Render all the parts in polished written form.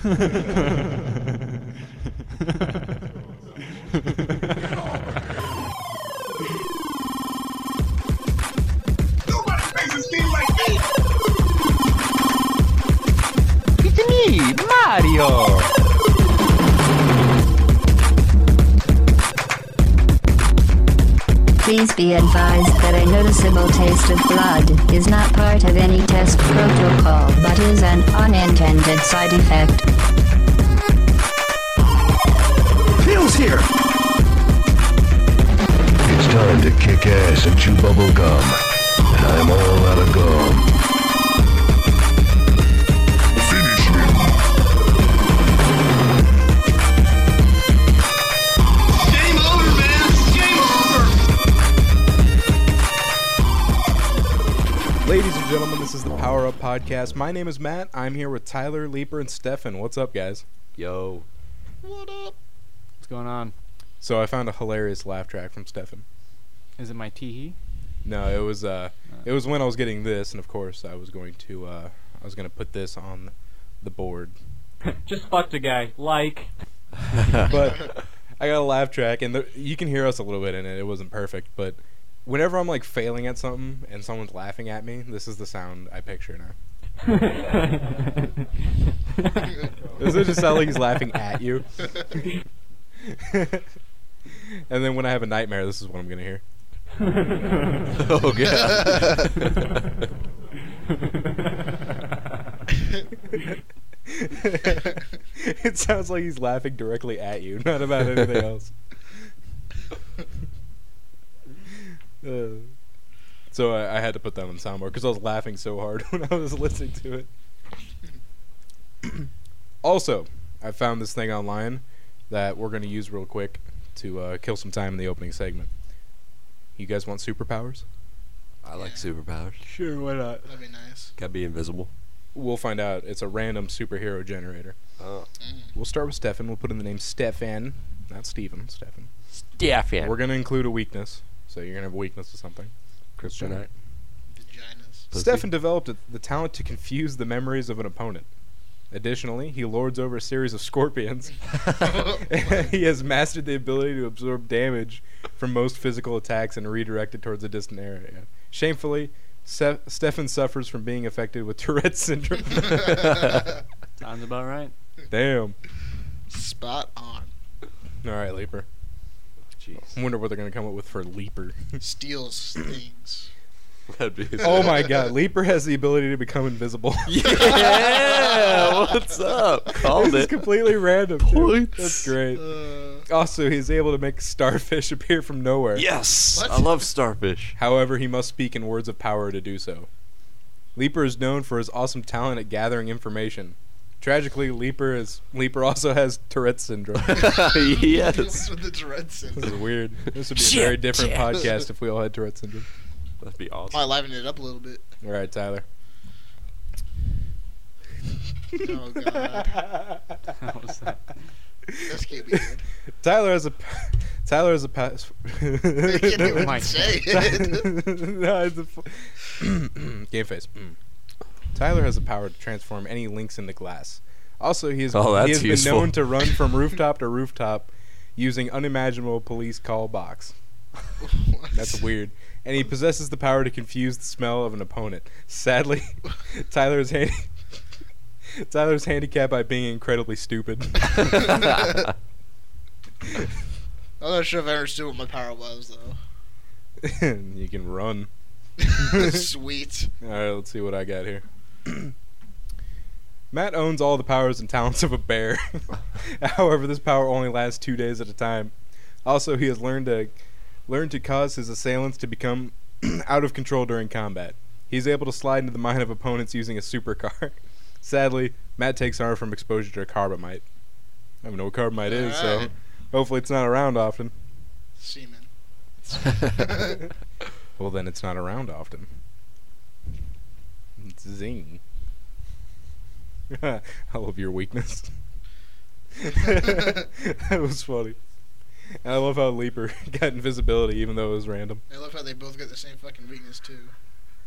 It's me, Mario! Please be advised that a noticeable taste of blood is not part of any test protocol but is an unintended side effect. Phil's here! It's time to kick ass and chew bubble gum. And I'm all out of gum. Finish him. Game over, man! Game over! Ladies and gentlemen, this is the Power Up Podcast. My name is Matt. I'm here with Tyler, Leaper, and Stefan. What's up, guys? Yo. What up? What's going on? So I found a hilarious laugh track from Stefan. Is it my tee-hee? No, it was when I was getting this, and of course I was going to put this on the board. Just fucked a guy. Like. But I got a laugh track, and you can hear us a little bit in it. It wasn't perfect, but whenever I'm like failing at something and someone's laughing at me, this is the sound I picture now. Does it just sound like he's laughing at you? And then when I have a nightmare, this is what I'm gonna hear. Oh god. It sounds like he's laughing directly at you, not about anything else. So I had to put that on soundboard because I was laughing so hard when I was listening to it. Also, I found this thing online that we're going to use real quick to kill some time in the opening segment. You guys want superpowers? I like superpowers. Sure, why not? That'd be nice. Gotta be invisible. We'll find out. It's a random superhero generator. Oh. We'll start with Stefan. We'll put in the name Stefan, not Steven, Stefan. Stefan. We're going to include a weakness, so you're going to have a weakness to something. Kryptonite. Vaginas. Pussy. Stefan developed the talent to confuse the memories of an opponent. Additionally, he lords over a series of scorpions. He has mastered the ability to absorb damage from most physical attacks and redirect it towards a distant area. Shamefully, Stefan suffers from being affected with Tourette's syndrome. Sounds about right. Damn. Spot on. All right, Leaper. Jeez. I wonder what they're going to come up with for Leaper. Steals things. That'd be Oh my god, Leaper has the ability to become invisible. Yeah, what's up? Called This is it. completely random, too. Points. That's great. Also, he's able to make starfish appear from nowhere. Yes. What? I love starfish. However, he must speak in words of power to do so. Leaper is known for his awesome talent at gathering information. Tragically, Leaper also has Tourette's syndrome. Yes. What's with the Tourette's This syndrome? is weird. This would be a very different podcast if we all had Tourette's syndrome. That'd be awesome. Might liven it up a little bit. All right, Tyler. Oh god. How was that? This can't be good. Tyler has a pass. You can't even my say it. No, it's game face. Tyler has the power to transform any links into glass. Also, he has that's been useful. known to run from rooftop to rooftop using unimaginable police call box. That's weird. And he possesses the power to confuse the smell of an opponent. Sadly, Tyler is handicapped by being incredibly stupid. I'm not sure if I understood what my power was though. You can run. Sweet. All right, let's see what I got here. Matt owns all the powers and talents of a bear. However, this power only lasts 2 days at a time. Also, he has learned to cause his assailants to become out of control during combat. He's able to slide into the mind of opponents using a supercar. Sadly, Matt takes harm from exposure to carbamide. I don't know what carbamide is, so Alright. hopefully it's not around often. Semen. Well, then it's not around often. Zing. I love your weakness. That was funny. And I love how Leaper got invisibility even though it was random. I love how they both got the same fucking weakness too.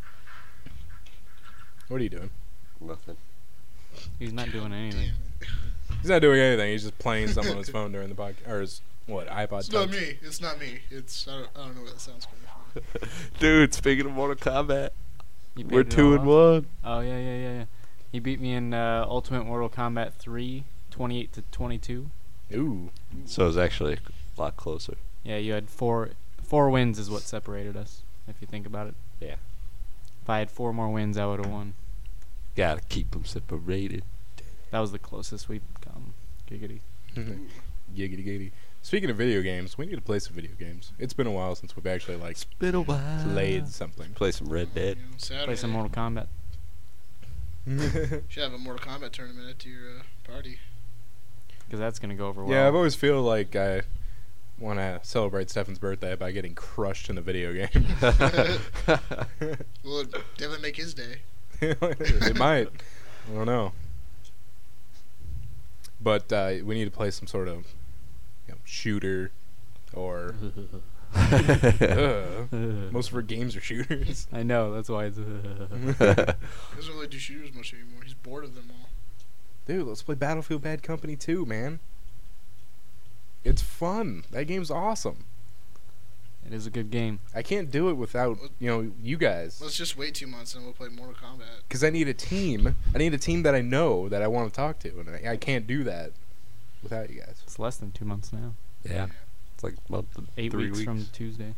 What are you doing? Nothing. He's not doing anything. Damn it. He's not doing anything. He's just playing something on his phone during the podcast, or his iPod. It's Touch. not me. It's not me. It's I don't know where that sounds coming from. Dude, speaking of Mortal Kombat, You we're beat it all 2-1. Oh, yeah. He beat me in Ultimate Mortal Kombat 3, 28 to 22. Ooh. So it's actually a lot closer. Yeah, you had four wins is what separated us, if you think about it. Yeah. If I had 4 more wins, I would have won. Gotta keep them separated. That was the closest we've come. Giggity. Giggity giggity. Speaking of video games, we need to play some video games. It's been a while since we've actually It's been a while. played something. Play some Red Dead. Saturday. Play some Mortal Kombat. Should have a Mortal Kombat tournament at your party. Because that's going to go over well. Yeah, I've always feel like I want to celebrate Stefan's birthday by getting crushed in a video game. Well, it definitely make his day. It might. I don't know. But we need to play some sort of shooter or... most of our games are shooters. I know, that's why it's... He doesn't really do shooters much anymore. He's bored of them all. Dude, let's play Battlefield Bad Company 2, man. It's fun. That game's awesome. It is a good game. I can't do it without, you guys. Let's just wait 2 months and we'll play Mortal Kombat. Because I need a team. I need a team that I know that I want to talk to. And I can't do that without you guys. It's less than 2 months now. Yeah. It's like a month and 8 3 weeks from Tuesday.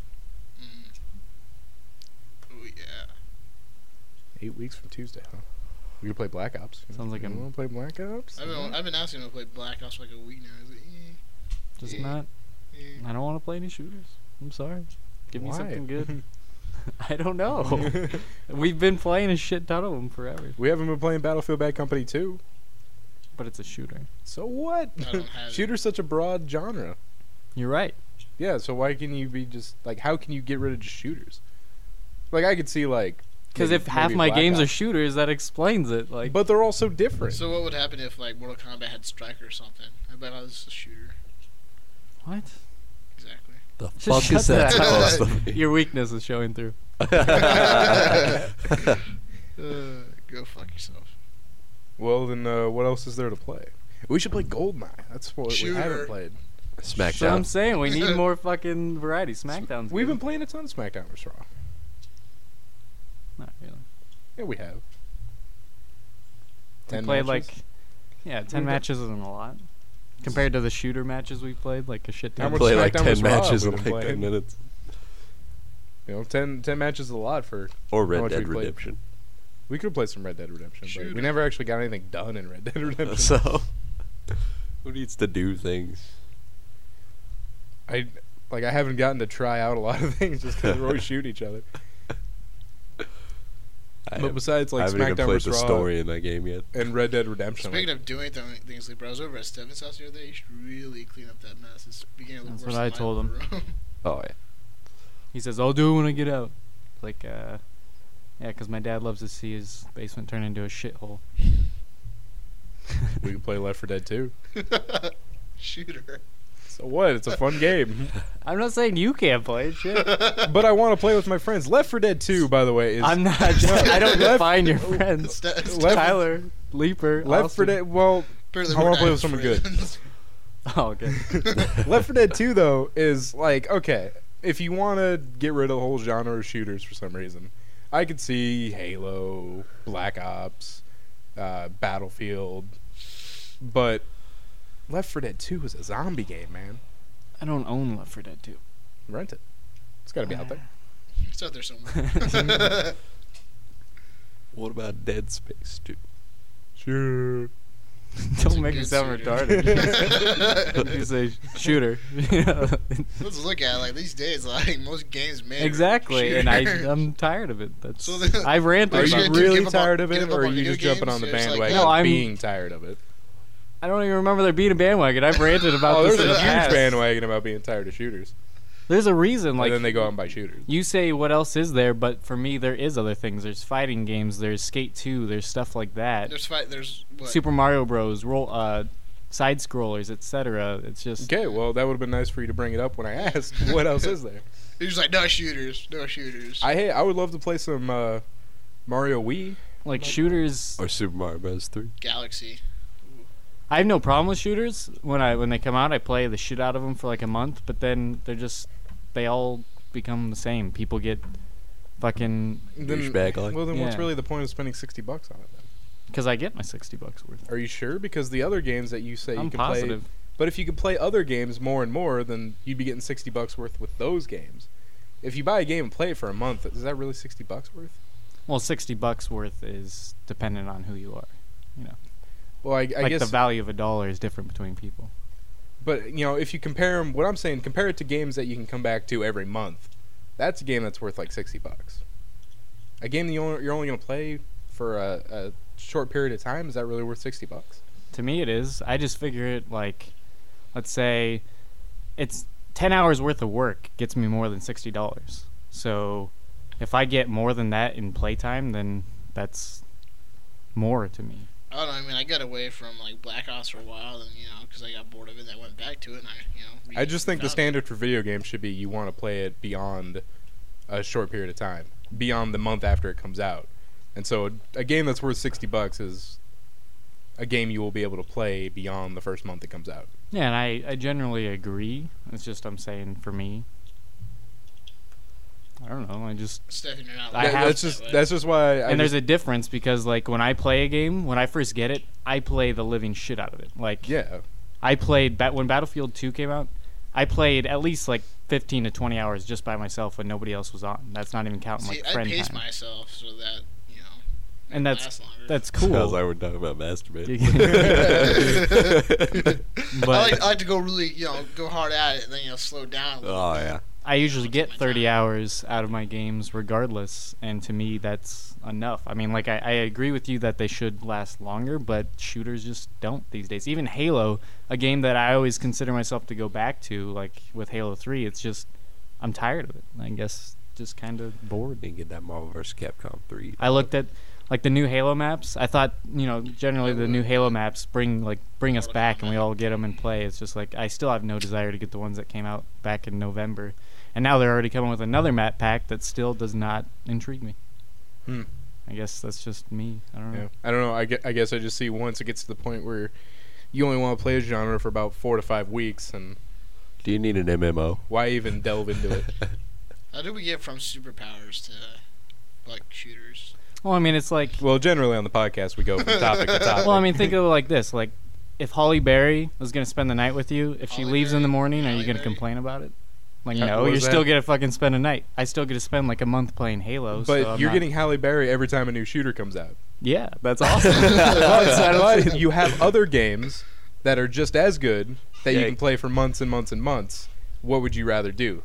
Oh, yeah. 8 weeks from Tuesday, huh? We can play Black Ops. Sounds like you a- want to play Black Ops? I've been asking him to play Black Ops for like a week now. He's like, Just Yeah. not... eh. I don't want to play any shooters. I'm sorry. Give me Why? something good. I don't know. We've been playing a shit ton of them forever. We haven't been playing Battlefield Bad Company 2. But it's a shooter. So what? I don't have it. Shooter's such a broad genre. You're right. Yeah, so why can you be just like, how can you get rid of just shooters? Like, I could see like, Because maybe- if half maybe my Black games are Ops. shooters, that explains it. Like, But they're all so different. So what would happen if like Mortal Kombat had Striker or something? I'd be like, oh, this is a shooter. what? Exactly. The Just fuck shut is that that up. supposed to be? Your weakness is showing through. Go fuck yourself. Well, then what else is there to play? We should play Goldeneye. That's what we Shooter. haven't played. That's what I'm Smackdown. saying. We need more fucking variety. SmackDown's We've good. been playing a ton of SmackDown vs. Raw. Not really. Yeah, we have. We 10 played matches? 10 We've matches isn't a lot. Compared to the shooter matches we played, like a shit How ton. much Play like SmackDown 10 vs. Raw matches we've in been like playing. 10 minutes. 10 matches is a lot for. Or How Red much Dead we played? Redemption. We could have played some Red Dead Redemption, but we Shooter. never actually got anything done in Red Dead Redemption. So, who needs to do things? I haven't gotten to try out a lot of things just because we always shoot each other. But besides I like haven't even SmackDown played vs. the Raw story in that game yet. and Red Dead Redemption, Speaking of doing things, like, bro, I was over at Steven's house the other day. You should really clean up that mess. It's beginning to look That's worse what I than told my room. Oh, yeah. He says, I'll do it when I get out. Like, yeah, because my dad loves to see his basement turn into a shithole. we can play Left 4 Dead 2. Shooter. So what? It's a fun game. I'm not saying you can't play it, shit. But I want to play with my friends. Left 4 Dead 2, by the way, is I'm not. I don't define your friends. Left- Tyler, Leaper, Left 4 Austin. Dead. Well, Apparently I we're wanna play not with someone good. friends. Oh, okay. Left 4 Dead 2 though is like, okay, if you want to get rid of the whole genre of shooters for some reason, I could see Halo, Black Ops, Battlefield, but Left 4 Dead 2 is a zombie game, man. I don't own Left 4 Dead 2. Rent it. It's got to be out there. It's out there somewhere. What about Dead Space 2? Sure. Don't make me good sound shooter. retarded. You say shooter. Let's look at it. Like these days, like most games made. are Exactly, and shooters. I'm tired of it. That's So then- I've ranted Are Are you about you gonna do- really give up on- tired of give it, up or are on you video just jumping games? on the It's like, bandwagon No, of I'm- being tired of it? I don't even remember there being a bandwagon. I've ranted about Oh, this there's in a the huge past. bandwagon about being tired of shooters. There's a reason. Like and then they go out and buy shooters. you say, what else is there? But for me, there is other things. There's fighting games. There's Skate 2. There's stuff like that. There's what? Super Mario Bros. Side scrollers, etc. It's just Okay, well, that would have been nice for you to bring it up when I asked. What else is there? You're just like no shooters, no shooters. I would love to play some Mario Wii. like shooters. Or Super Mario Bros. 3? Galaxy. I have no problem with shooters. When they come out, I play the shit out of them for like a month, but then they all become the same. People get fucking Douchebag like. Well, then what's Yeah. really the point of spending $60 on it then? because I get my $60 worth. Are you sure? Because the other games that you say I'm you can positive. play, but if you could play other games more and more, then you'd be getting $60 worth with those games. If you buy a game and play it for a month, is that really $60 worth? Well, $60 worth is dependent on who you are. You know, Well, I like guess the value of $1 is different between people. But if you compare them, what I'm saying, compare it to games that you can come back to every month. That's a game that's worth like $60. A game that you're only going to play for a short period of time, is that really worth $60? To me, it is. I just figure it like, let's say, it's 10 hours worth of work gets me more than $60. So, if I get more than that in playtime, then that's more to me. I don't know. I mean, I got away from like Black Ops for a while, and because I got bored of it, and I went back to it, and I just think the found it. standard for video games should be you want to play it beyond a short period of time, beyond the month after it comes out. And so a game that's worth $60 is a game you will be able to play beyond the first month it comes out. Yeah, and I generally agree. It's just I'm saying for me. I don't know. I just Stefan, you're not. I looking have- at it that way. That's just why. and there's a difference because like when I play a game, when I first get it, I play the living shit out of it. Like yeah. I played when Battlefield 2 came out. I played at least like 15 to 20 hours just by myself when nobody else was on. That's not even counting See, like I friend pace time. myself so that And it that's lasts longer. that's Sounds cool. like we're talking about masturbating. But I like to go really, go hard at it, and then slow down. A little Oh bit. yeah. I usually get My 30 time. hours out of my games regardless, and to me that's enough. I mean, like I agree with you that they should last longer, but shooters just don't these days. Even Halo, a game that I always consider myself to go back to, like with Halo 3, it's just I'm tired of it. I guess just kind of bored. Didn't get that Marvel vs. Capcom 3. I looked at like the new Halo maps. I thought, generally the new Halo maps bring us back and we all get them and play. It's just like I still have no desire to get the ones that came out back in November. And now they're already coming with another map pack that still does not intrigue me. I guess that's just me. I don't know. Yeah. I don't know. I guess I just see once it gets to the point where you only want to play a genre for about 4 to 5 weeks, and Do you need an MMO? why even delve into it? How do we get from superpowers to like shooters? Well, I mean, it's like Well, generally on the podcast we go from topic to topic. well, I mean, think of it like this: like if Holly Berry was gonna spend the night with you, if she Holly leaves in the Berry? morning, are you Holly gonna Berry? complain about it? Like, What no, was you're that? still gonna fucking spend a night. I still get to spend like a month playing Halo. But so I'm you're not- getting Halle Berry every time a new shooter comes out. yeah, that's awesome. But you have other games that are just as good that you Yeah. can play for months and months and months. What would you rather do?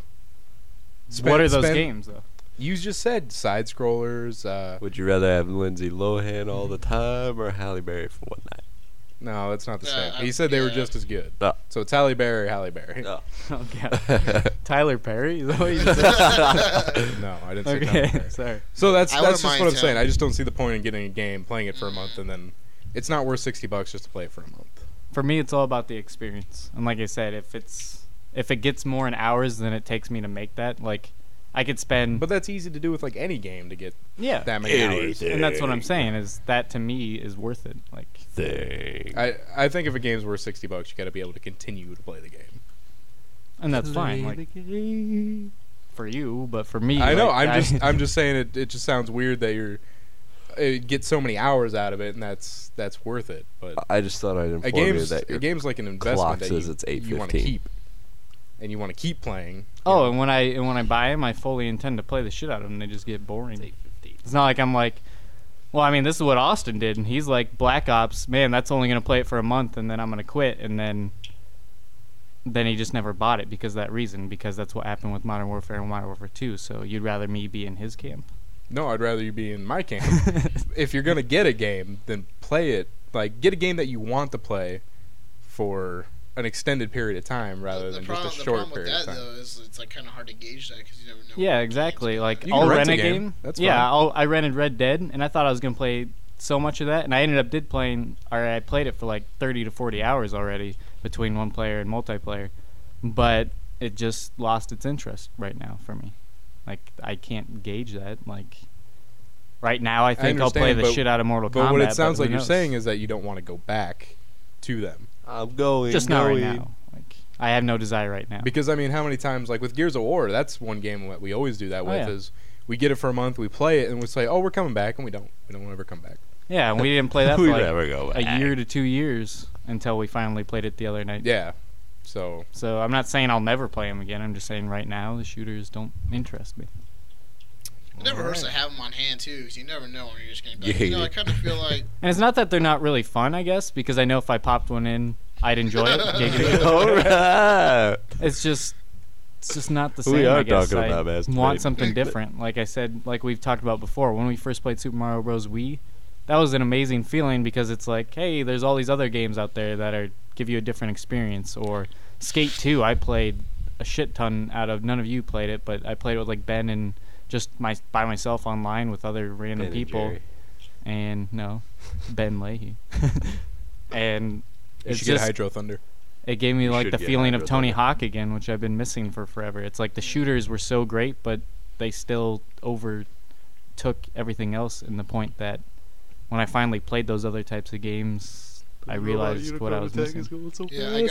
What are those games though? You just said side scrollers. Would you rather have Lindsay Lohan all the time or Halle Berry for one night? No, it's not the Yeah, same. He said they were yeah. just as good. Oh. So it's Halle Berry, Halle Berry. No. Oh god, Tyler Perry. Is that what you said? No, I didn't say Halle Okay, Berry. sorry. So that's I wouldn't just what mind I'm saying. telling. I just don't see the point in getting a game, playing it for a month, and then it's not worth $60 just to play it for a month. For me, it's all about the experience. And like I said, if it gets more in hours than it takes me to make that, like I could spend. But that's easy to do with like any game to get yeah, that many hours. Anything. and that's what I'm saying is that to me is worth it. Like, Thing. I think if a game's worth $60, you got to be able to continue to play the game. and that's fine. Like for you, but for me, I know. like, I'm just saying it just sounds weird that get so many hours out of it, and that's worth it. But I just thought I'd a inform you game's that a your game's like an investment clock that says it's you want to 8:15. keep, and you want to keep playing. you Oh, know. and when I buy them, I fully intend to play the shit out of them. They just get boring. It's not like I'm like, well, I mean, this is what Austin did, and he's like, Black Ops, man, that's only gonna play it for a month, and then I'm gonna quit, and then he just never bought it because of that reason, because that's what happened with Modern Warfare and Modern Warfare 2. So you'd rather me be in his camp? No, I'd rather you be in my camp. If you're gonna get a game, then play it. Like, get a game that you want to play for an extended period of time rather than just a the short problem with period that of time. though is it's like kind of hard to gauge that because you never know. Yeah, what exactly. game's Like You I'll can rent rent a a game. game. That's yeah, fine. I rented Red Dead, and I thought I was gonna play so much of that, and I ended up I played it for like 30 to 40 hours already between one player and multiplayer, but it just lost its interest right now for me. Like I can't gauge that. Like right now, I think I'll play understand, the but- shit out of Mortal Kombat. But what it sounds who like you're knows? saying is that you don't want to go back to them. I'm going. Just not right now. Like, I have no desire right now. Because, I mean, how many times, like with Gears of War, that's one game that we always do that with, yeah. is we get it for a month, we play it, and we say, oh, we're coming back, and we don't. We don't ever come back. Yeah, and we didn't play that for We like never go a back. year to 2 years until we finally played it the other night. Yeah. So I'm not saying I'll never play them again. I'm just saying right now the shooters don't interest me. It never hurts to have them on hand too, because you never know when you're just going to be like, I kind of feel like. And it's not that they're not really fun, I guess, because I know if I popped one in, I'd enjoy it. Giggity. All right. It's just not the same. We are I guess. talking I about masturbating. want something different. Like I said, like we've talked about before, when we first played Super Mario Bros. Wii, that was an amazing feeling because it's like, hey, there's all these other games out there that give you a different experience. Or Skate 2, I played a shit ton out of. None of you played it, but I played it with like Ben and just by myself online with other random Ben and people. Jerry. And no, Ben Leahy. And you it's should just get Hydro Thunder. it gave me You like should the get feeling of Hydro Tony Thunder. Hawk again, which I've been missing for forever. It's like the shooters were so great, but they still overtook everything else in the point that when I finally played those other types of games, I realized what I was missing. Yeah,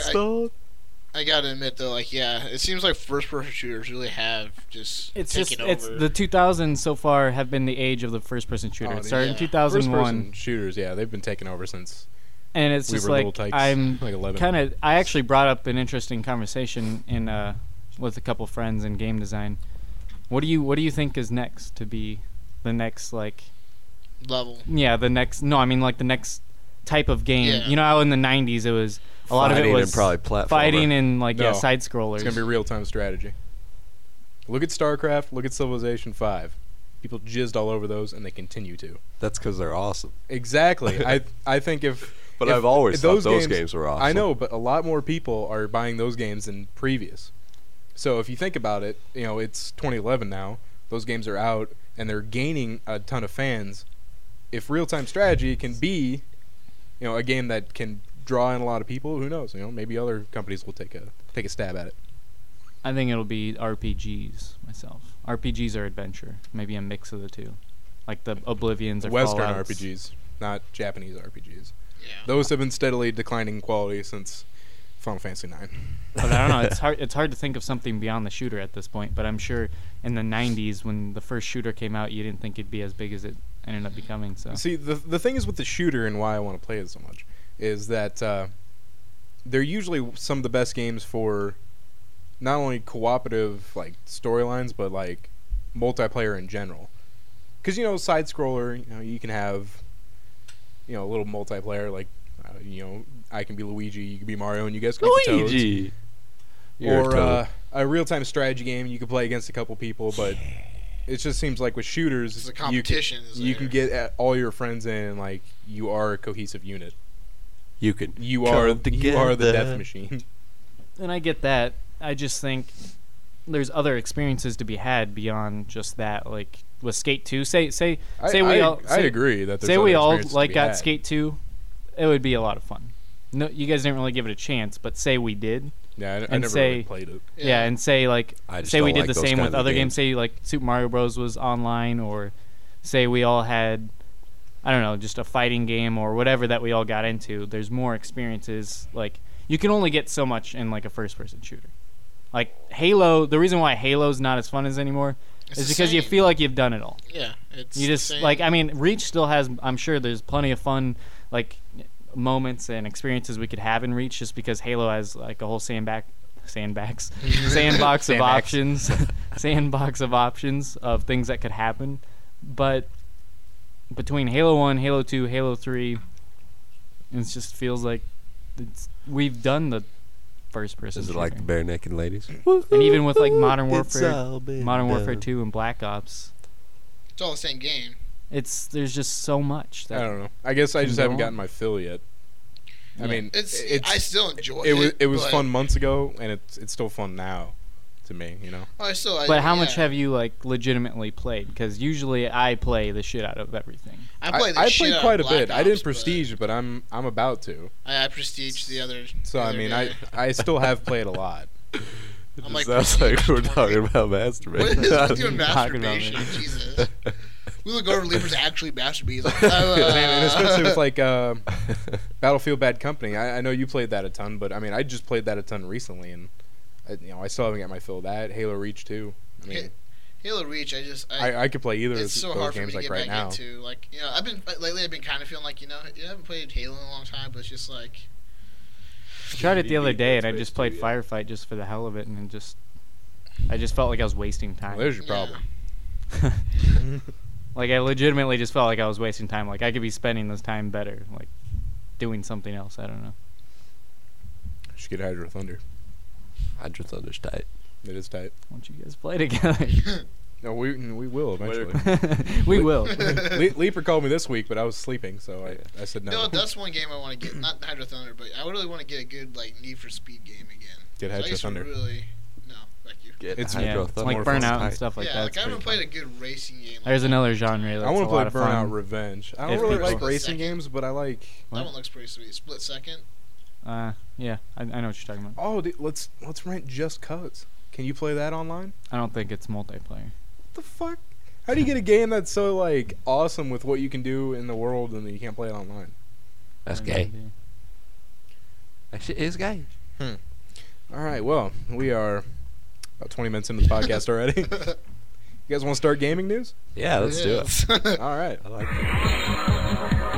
I gotta admit though, like, yeah, it seems like first-person shooters really have just taken over. It's the 2000s so far have been the age of the first-person shooter. Oh, It started in yeah. 2001, First-person shooters, yeah, they've been taking over since and it's we just were like little tykes, I'm like 11. kind of. I actually brought up an interesting conversation in with a couple friends in game design. What do you think is next to be the next like? level. Yeah, the next. No, I mean like the next type of game. Yeah. You know how in the 90s it was a lot of it Fighting was and probably platformer. fighting and like No. side scrollers. It's going to be real-time strategy. Look at StarCraft, look at Civilization 5. People jizzed all over those, and they continue to. That's because they're awesome. Exactly. I think if... But if I've always thought those games games were awesome. I know, but a lot more people are buying those games than previous. So if you think about it, you know, it's 2011 now. Those games are out, and they're gaining a ton of fans. If real-time strategy can be, you know, a game that can draw in a lot of people, who knows? You know, maybe other companies will take a stab at it. I think it'll be RPGs myself. RPGs are adventure, maybe a mix of the two, like the Oblivions or Western Fallouts. RPGs, not Japanese RPGs. Yeah. Those have been steadily declining in quality since Final Fantasy IX. But I don't know. It's hard to think of something beyond the shooter at this point. But I'm sure in the 90s when the first shooter came out, you didn't think it'd be as big as it ended up becoming. So See, the thing is with the shooter and why I want to play it so much is that they're usually some of the best games for not only cooperative like storylines, but like multiplayer in general. Because, you know, side scroller, you know, you can have, you know, a little multiplayer like, you know, I can be Luigi, you can be Mario, and you guys can be Toads. Luigi. You're a Or toad. a real-time strategy game you can play against a couple people, but it just seems like with shooters, It's a competition. you can get all your friends in, and like you are a cohesive unit. You can. You come are the together. death machine. and I get that. I just think there's other experiences to be had beyond just that. Like with Skate 2, say I agree that there's say other we all experiences to like be got had. Skate 2, it would be a lot of fun. No, you guys didn't really give it a chance, but say we did. Yeah, I and never say- really played it. Yeah, and say like I just say we don't did like the those same kind with of other games. games. Say like Super Mario Bros was online, or say we all had, I don't know, just a fighting game or whatever that we all got into. There's more experiences. Like you can only get so much in like a first-person shooter. Like Halo, the reason why Halo's not as fun as anymore It's is the because you same. feel like you've done it all. Yeah, it's You just the same. like, I mean, Reach still has. I'm sure there's plenty of fun like moments and experiences we could have in Reach, just because Halo has like a whole sandbox of options, sandbox of options of things that could happen. But between Halo 1, Halo 2, Halo 3, it just feels like we've done the first person. Is it like the shooter. bare naked ladies? And even with like Modern It's Warfare, all been Modern Warfare done. 2 and Black Ops, it's all the same game. there's just so much that I don't know. I guess I can just go haven't on. gotten my fill yet. I Yeah. mean, I still enjoy it was but- fun months ago, and it's still fun now to me. You know. But how much yeah. have you like legitimately played? Because usually I play the shit out of everything. I played the I shit played out quite of a bit. Black I didn't Ops, but prestige, but I'm about to. I prestige the other. So the I other mean, day. I still have played a lot. I'm like Sounds like we're prestige talking 20. about What is masturbating. doing Talking about masturbation? Jesus. We look over, Leaper's actually masturbating. He's like, and especially with like Battlefield Bad Company. I know you played that a ton, but I mean, I just played that a ton recently, and I still haven't got my fill of that. Halo Reach too. I mean, Halo Reach. I could play either of it's so those hard for me games to like get right back now. into. Like, I've been kind of feeling like, I haven't played Halo in a long time, but it's just like. I tried it the other day, and I Dead just Space played 2, yeah. Firefight just for the hell of it, and I just felt like I was wasting time. Well, there's your problem. Like, I legitimately just felt like I was wasting time. Like, I could be spending this time better, like, doing something else. I don't know. You should get Hydro Thunder. Hydro Thunder's tight. It is tight. Why don't you guys play together? No, we will eventually. We will. Leaper called me this week, but I was sleeping, so I said no. No, that's one game I want to get. Not Hydro Thunder, but I really want to get a good like Need for Speed game again. Get So I Hydro used to Thunder. really, no, thank you. Get It's- Hydro Yeah, it's Thunder. like more fun. Burnout and Tight. stuff like Yeah, that. like It's I haven't pretty played fun. a good racing game. Like There's that. another genre that's I want a to play lot of Burnout fun. Revenge. I If don't really people- like racing Second. games, but I like. What? That one looks pretty sweet. Split Second. Yeah, I know what you're talking about. Oh, dude, let's rent Just Cause. Can you play that online? I don't think it's multiplayer. What the fuck? How do you get a game that's so like awesome with what you can do in the world and then you can't play it online? That's I have no gay. idea. That shit is gay. All right, well, we are about 20 minutes into the podcast already. You guys want to start gaming news? Yeah, let's do it. it. All right. I like it.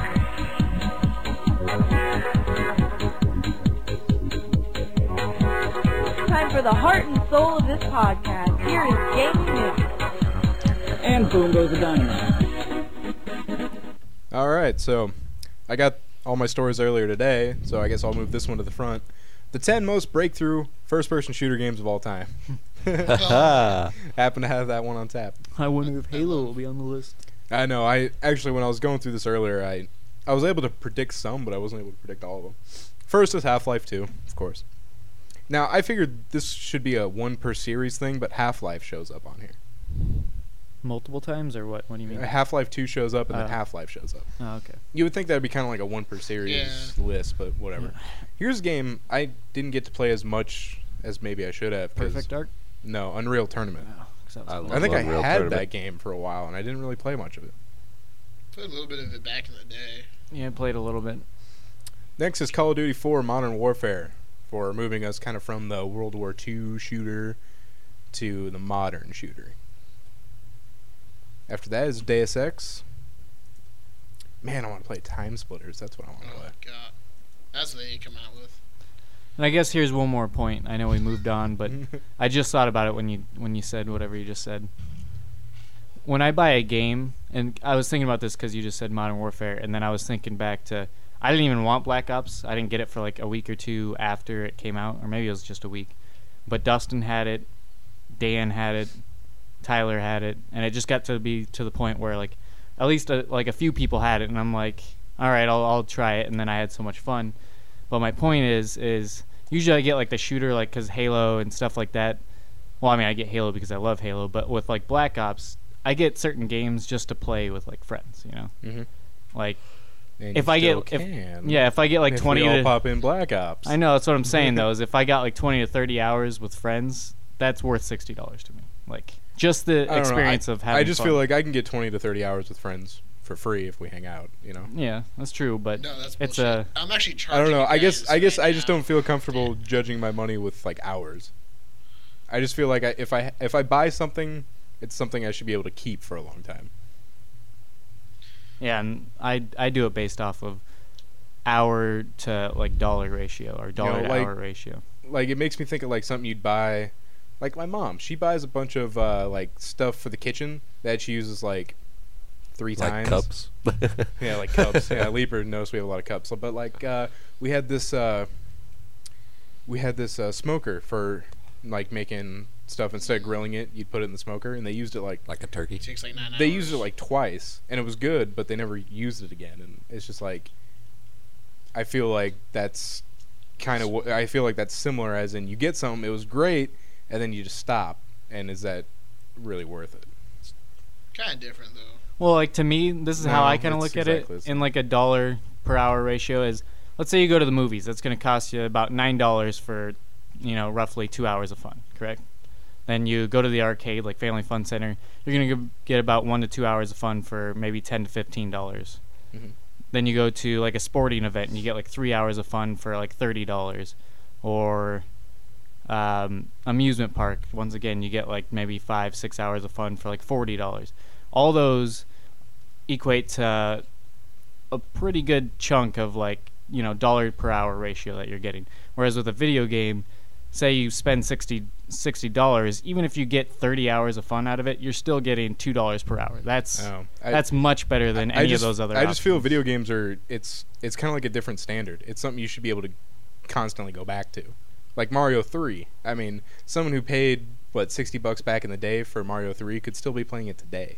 Time for the heart and soul of this podcast. Here is Gaming News. And boom goes the dynamite. All right, so I got all my stories earlier today, so I guess I'll move this one to the front. The 10 most breakthrough first-person shooter games of all time. Happen to have that one on tap. I wonder if Halo will be on the list. I know. I actually, when I was going through this earlier, I was able to predict some, but I wasn't able to predict all of them. First is Half-Life 2, of course. Now, I figured this should be a one per series thing, but Half-Life shows up on here. Multiple times or what? What do you mean? Half-Life 2 shows up, and then Oh. Half-Life shows up. Oh, okay. You would think that would be kind of like a one per series list, but whatever. Here's a game I didn't get to play as much as maybe I should have. 'cause- Perfect Dark. No, Unreal Tournament. Oh, 'cause that was I cool. love I think I Unreal had Tournament. that game for a while, and I didn't really play much of it. Played a little bit of it back in the day. Yeah, I played a little bit. Next is Call of Duty 4 Modern Warfare, for moving us kind of from the World War II shooter to the modern shooter. After that is Deus Ex. Man, I want to play Time Splitters. That's what I want to Oh play. god, that's what they come out with. And I guess here's one more point. I know we moved on, but I just thought about it when you said whatever you just said. When I buy a game, and I was thinking about this because you just said Modern Warfare, and then I was thinking back to I didn't even want Black Ops. I didn't get it for like a week or two after it came out, or maybe it was just a week. But Dustin had it, Dan had it, Tyler had it, and it just got to be to the point where like at least like a few people had it, and I'm like, all right, I'll try it, and then I had so much fun. But my point is usually I get like the shooter, like because Halo and stuff like that. Well, I mean I get Halo because I love Halo, but with like Black Ops, I get certain games just to play with like friends, you know. Mhm. Like And if you I still get can. if I get like If 20 we all to pop in Black Ops. I know that's what I'm saying though. Is if I got like 20 to 30 hours with friends, that's worth $60 to me. Like just the I don't know, experience of having. I just fun. feel like I can get 20 to 30 hours with friends for free if we hang out, you know. Yeah, that's true, but No, that's it's bullshit. I'm actually I charging. don't know. you I guess guys right I just now. don't feel comfortable judging my money with like hours. I just feel like if I buy something, it's something I should be able to keep for a long time. yeah, and I do it based off of hour to like dollar ratio or dollar to like- hour ratio. Like it makes me think of like something you'd buy. Like my mom, she buys a bunch of like stuff for the kitchen that she uses like 3 Like times. cups. Yeah, like cups. Yeah, Leaper knows we have a lot of cups. But like we had this smoker for like making stuff. Instead of grilling it, you'd put it in the smoker, and they used it like Like a turkey. It takes like 9 hours. they used it like twice, and it was good, but they never used it again. And it's just like I feel like that's kind of I feel like that's similar. As in, you get something, it was great, and then you just stop. And is that really worth it? kind of different though. Well, like to me, this is how No, I kind of it's look at exactly the it same. in like a dollar per hour ratio. Is let's say you go to the movies, that's going to cost you about $9 for roughly 2 hours of fun, correct? Then you go to the arcade, like Family Fun Center. You're gonna get about 1 to 2 hours of fun for maybe $10 to $15. Then you go to like a sporting event and you get like 3 hours of fun for like $30. Or amusement park, once again, you get like maybe 5-6 hours of fun for like $40. All those equate to a pretty good chunk of like, dollar per hour ratio that you're getting. Whereas with a video game, say you spend $60, even if you get 30 hours of fun out of it, you're still getting $2 per hour. That's much better than any of those other I just feel options. video games are it's kind of like a different standard. It's something you should be able to constantly go back to. Like Mario 3. I mean, someone who paid $60 back in the day for Mario 3 could still be playing it today.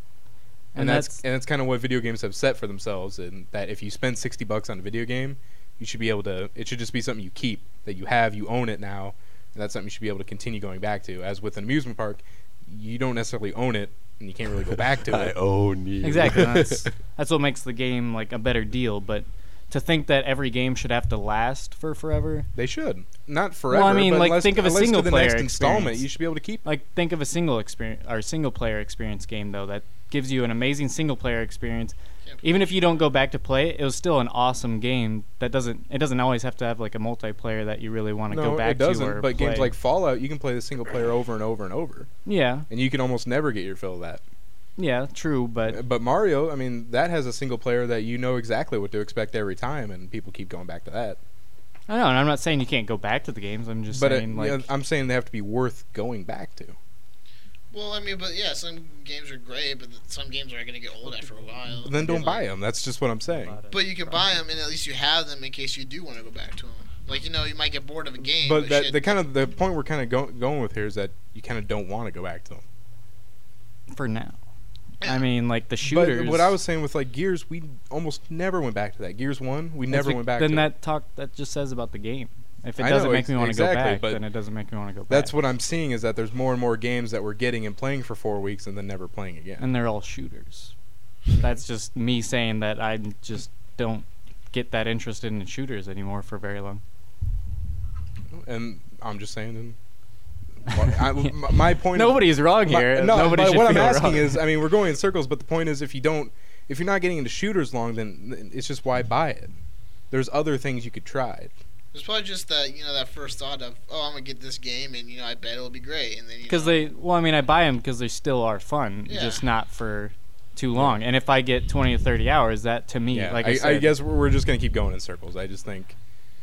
And that's kind of what video games have set for themselves, and that if you spend $60 on a video game, you should be able to. It should just be something you keep, that you have, you own it now, and that's something you should be able to continue going back to. As with an amusement park, you don't necessarily own it, and you can't really go back to it. I own you. Exactly. That's what makes the game like a better deal. But to think that every game should have to last for forever, they should not forever. Well, I mean, but like unless, think of a unless single to the player next installment, experience. you should be able to keep. Like think of a single player experience game though that gives you an amazing single player experience. Even if you don't go back to play it, it was still an awesome game. It doesn't always have to have like a multiplayer that you really want to go back to. No, it doesn't. Or But play. games like Fallout, you can play the single player over and over and over. Yeah. And you can almost never get your fill of that. Yeah, true, but Mario, I mean, that has a single player that you know exactly what to expect every time, and people keep going back to that. I know, and I'm not saying you can't go back to the games. I'm just saying I'm saying they have to be worth going back to. Well, I mean, but yeah, some games are great, but some games are going to get old after a while. Then don't buy them. That's just what I'm saying. But you can buy them, and at least you have them in case you do want to go back to them. Like, you might get bored of a game. But the point we're kind of going with here is that you kind of don't want to go back to them. For now. I mean, like the shooters. But what I was saying with like Gears, we almost never went back to that. Gears 1, we never went back to. Then that just says about the game. If it doesn't make me want to go back, then it doesn't make me want to go back. That's what I'm seeing, is that there's more and more games that we're getting and playing for 4 weeks and then never playing again. And they're all shooters. That's just me saying that I just don't get that interested in shooters anymore for very long. And I'm just saying, my point. Nobody's wrong here. Nobody should what I'm feel asking wrong. is, I mean, we're going in circles, but the point is, if you're not getting into shooters long, then it's just why buy it. There's other things you could try. It's probably just that that first thought of, I'm gonna get this game and I bet it'll be great, and then because I buy them because they still are fun, just not for too long. And if I get 20 to 30 hours, that to me, like I said, I guess we're just gonna keep going in circles. I just think,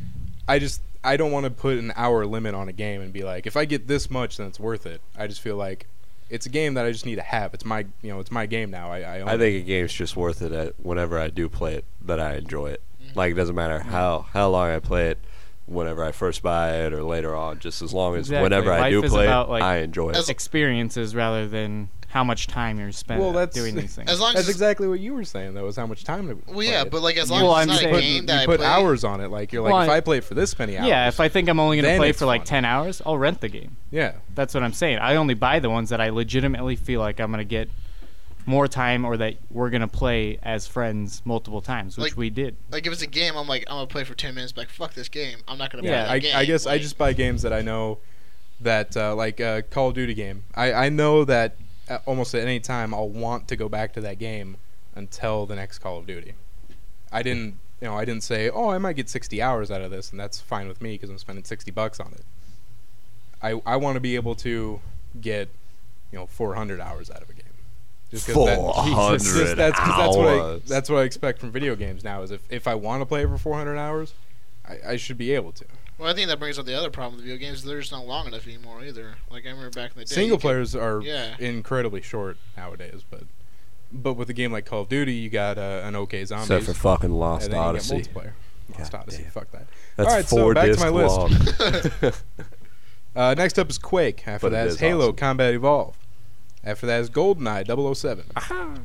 I don't want to put an hour limit on a game and be like, if I get this much, then it's worth it. I just feel like it's a game that I just need to have. It's my game now. I think a game's just worth it whenever I do play it, that I enjoy it. Like, it doesn't matter how long I play it, whenever I first buy it or later on, just as long as whenever I do play it, I enjoy it. Experiences rather than how much time you're spending doing these things. That's exactly what you were saying, though, is how much time to play. Well, yeah, but like as long as it's not a game that I play, you put hours on it. Like, you're like, if I play it for this many hours. Yeah, if I think I'm only going to play for like 10 hours, I'll rent the game. Yeah. That's what I'm saying. I only buy the ones that I legitimately feel like I'm going to get more time, or that we're going to play as friends multiple times, which we did. Like, if it's a game, I'm like, I'm going to play for 10 minutes, but fuck this game. I'm not going to play that game. I guess I just buy games that I know that, like a Call of Duty game. I know that almost at any time I'll want to go back to that game until the next Call of Duty. I didn't say, I might get 60 hours out of this, and that's fine with me because I'm spending $60 on it. I want to be able to get, 400 hours out of a game. Just 400 that's what I expect from video games now. Is if I want to play for 400 hours, I should be able to. Well, I think that brings up the other problem with video games. They're just not long enough anymore either. Like, I remember back in the day, single players are incredibly short nowadays, but with a game like Call of Duty, you got an OK Zombies. Except for fucking Lost Odyssey. You get multiplayer. Lost Odyssey, fuck that. That's all right, 4 so back disc to my long. list. Next up is Quake. After that is Halo awesome. Combat Evolved. After that is GoldenEye 007. Aha.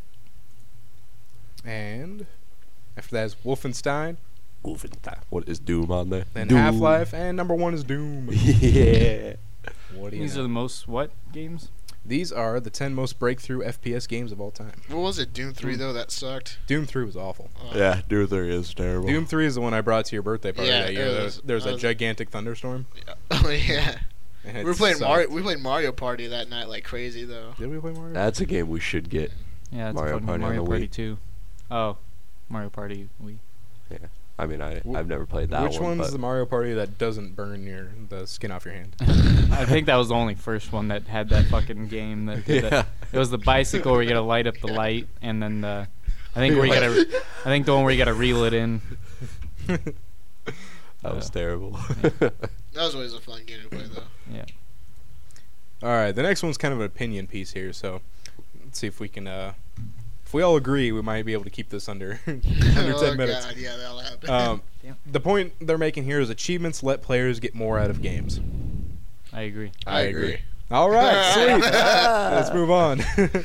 And after that is Wolfenstein. What is Doom on there? Then Doom. Half-Life, and number 1 is Doom. Yeah. What do you These know? are the most what games? These are the 10 most breakthrough FPS games of all time. What was it, Doom 3, though? That sucked. Doom 3 was awful. Yeah, Doom 3 is terrible. Doom 3 is the one I brought to your birthday party Yeah, that year. There was a gigantic thunderstorm. Yeah. Oh, yeah. We were playing Mario. We played Mario Party that night like crazy though. Did we play Mario? That's a game we should get. Yeah, it's Mario Party Mario on the Party Wii. 2. Oh, Mario Party Wii. Yeah. I mean, I've never played that one. Which one's but the Mario Party that doesn't burn the skin off your hand? I think that was the only first one that had that fucking game. That it was the bicycle where you gotta light up the light, and then I think the one where you gotta reel it in. That was terrible. That was always a fun game to play though. Yeah. All right, the next one's kind of an opinion piece here, so let's see if we can. If we all agree, we might be able to keep this under 10 minutes. God, yeah, that'll happen. The point they're making here is achievements let players get more out of games. I agree. I agree. All right, sweet. Let's move on.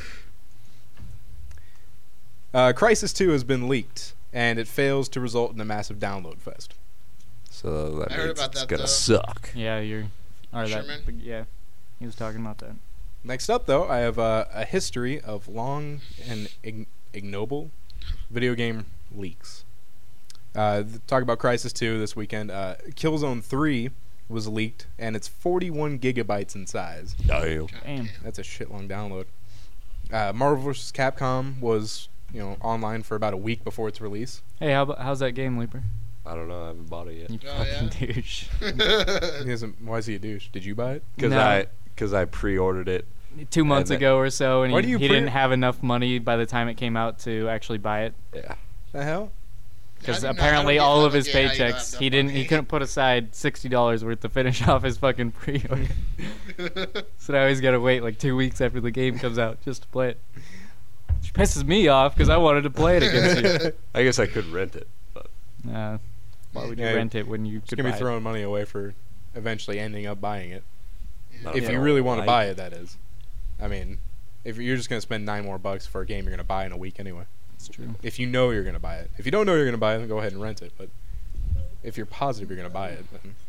Crysis 2 has been leaked, and it fails to result in a massive download fest. So that I heard means about it's that, gonna though. suck. Yeah, Sherman? Yeah, he was talking about that. Next up, though, I have a history of long and ignoble video game leaks. Talk about Crysis 2 this weekend. Killzone 3 was leaked, and it's 41 gigabytes in size. Damn. That's a shit long download. Marvel vs. Capcom was online for about a week before its release. Hey, how's that game, Leaper? I don't know. I haven't bought it yet. You Oh, fucking yeah? douche. He hasn't. Why is he a douche? Did you buy it? Because I pre-ordered it. 2 months ago or so, and Why do you he didn't have enough money by the time it came out to actually buy it. Yeah. The hell? Because I don't apparently get- all I of don't his get how you don't paychecks, have he enough money. couldn't put aside $60 worth to finish off his fucking pre-order. So now he's got to wait like 2 weeks after the game comes out just to play it. Which pisses me off because I wanted to play it against you. I guess I could rent it. But Why would you Yeah, rent it when you Just could gonna buy be throwing money away for eventually ending up buying it. not If I you don't really want to like buy it, that is. I mean, if you're just gonna spend $9 more for a game you're gonna buy in a week anyway. It's true. If you know you're gonna buy it. If you don't know you're gonna buy it, then go ahead and rent it. But if you're positive you're gonna buy it,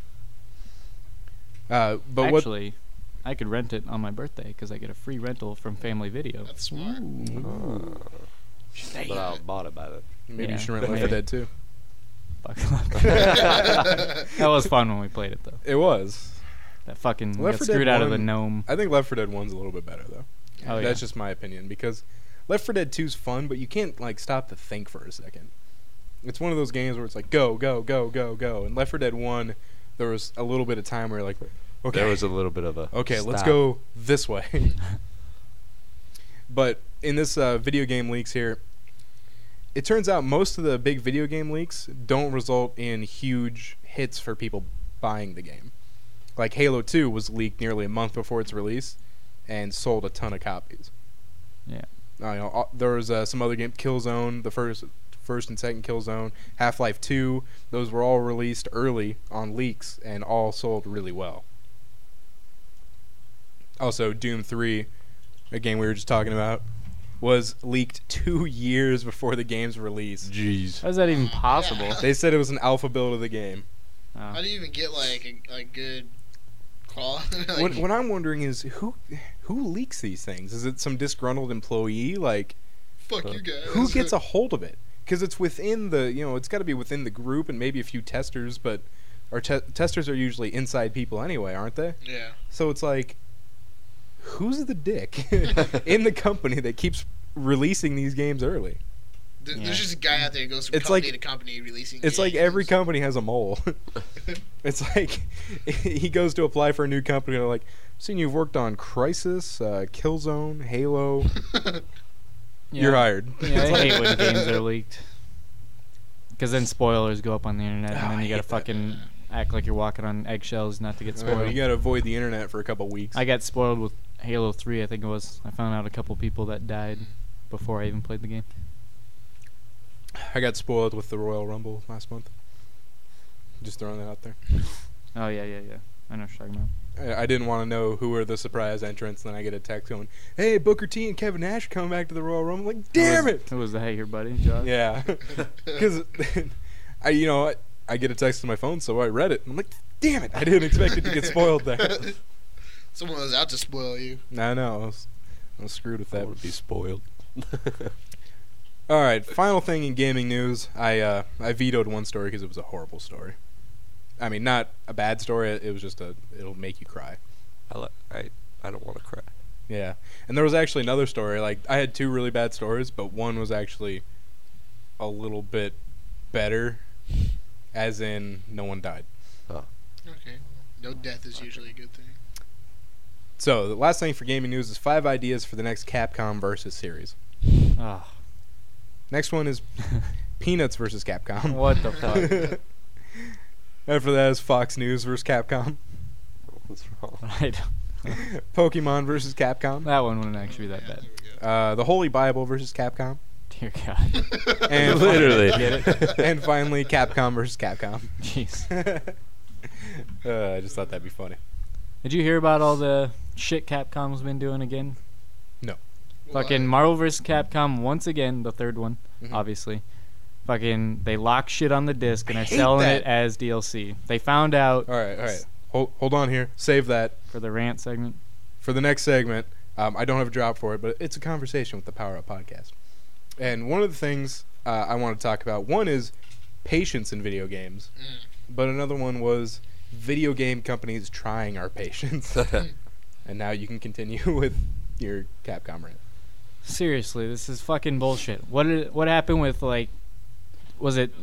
then. But Actually, I could rent it on my birthday because I get a free rental from Family Video. That's smart. But I bought it by then. maybe you Yeah, should rent but Left 4 maybe. Dead too. Fuck. That was fun when we played it though. It was. That fucking Left got 4 Dead screwed out of the 1 gnome. I think Left 4 Dead 1's a little bit better though. Oh, That's yeah. just my opinion because Left 4 Dead 2's fun, but you can't like stop to think for a second. It's one of those games where it's like go, go, go, go, go. And Left 4 Dead 1, there was a little bit of time where you're like, okay, There was a little bit of a okay, let's stop. go this way. But in this video game leaks here, it turns out most of the big video game leaks don't result in huge hits for people buying the game. Like Halo 2 was leaked nearly a month before its release and sold a ton of copies. Yeah. There was some other game, Killzone, the first and second Killzone, Half-Life 2. Those were all released early on leaks and all sold really well. Also, Doom 3, a game we were just talking about, was leaked 2 years before the game's release. Jeez. How is that even possible? They said it was an alpha build of the game. Oh. How do you even get like a good quality? Like, What I'm wondering is who leaks these things? Is it some disgruntled employee? Like, fuck you guys. who gets a hold of it? Because it's within the, it's got to be within the group and maybe a few testers, but our testers are usually inside people anyway, aren't they? Yeah. So it's like, who's the dick in the company that keeps releasing these games early? There's just a guy out there who goes from It's company like- to company releasing It's like games. every company has a mole. It's like he goes to apply for a new company and they're like, seen you've worked on Crysis, Killzone, Halo. Yeah. You're hired. Yeah, I hate when games are leaked. Because then spoilers go up on the internet, and Oh, then I you gotta hate that. fucking act like you're walking on eggshells not to get spoiled. You gotta avoid the internet for a couple weeks. I got spoiled with Halo 3, I think it was. I found out a couple people that died before I even played the game. I got spoiled with the Royal Rumble last month. Just throwing that out there. Oh, yeah. I know what you're talking about. I didn't want to know who were the surprise entrants, and then I get a text going, "Hey, Booker T and Kevin Nash coming back to the Royal Rumble." I'm like, damn it! Who was that, your buddy, Josh? Yeah, because I get a text on my phone, so I read it. And I'm like, damn it! I didn't expect it to get spoiled there. Someone was out to spoil you. I know. I was screwed with I that. would be spoiled. All right, final thing in gaming news. I vetoed one story because it was a horrible story. I mean, not a bad story. It was just it'll make you cry. I don't want to cry. Yeah, and there was actually another story. Like, I had 2 really bad stories, but one was actually a little bit better, as in no one died. Oh. Okay. No death is usually a good thing. So, the last thing for gaming news is 5 ideas for the next Capcom versus series. Oh. Next one is Peanuts versus Capcom. What the fuck? After that is Fox News versus Capcom. What's wrong? Right. Pokemon versus Capcom. That one wouldn't actually be that bad. The Holy Bible versus Capcom. Dear God. And Literally. Get it? And finally, Capcom versus Capcom. Jeez. I just thought that'd be funny. Did you hear about all the shit Capcom's been doing again? No. Fucking Marvel vs. Capcom once again, the third one, obviously. Fucking, they lock shit on the disc and are selling it as DLC. They found out. All right. Hold on here. Save that for the rant segment. For the next segment, I don't have a drop for it, but it's a conversation with the Power Up Podcast. And one of the things I want to talk about, one is patience in video games, but another one was video game companies trying our patience. And now you can continue with your Capcom rant. Seriously, this is fucking bullshit. What happened with, like, it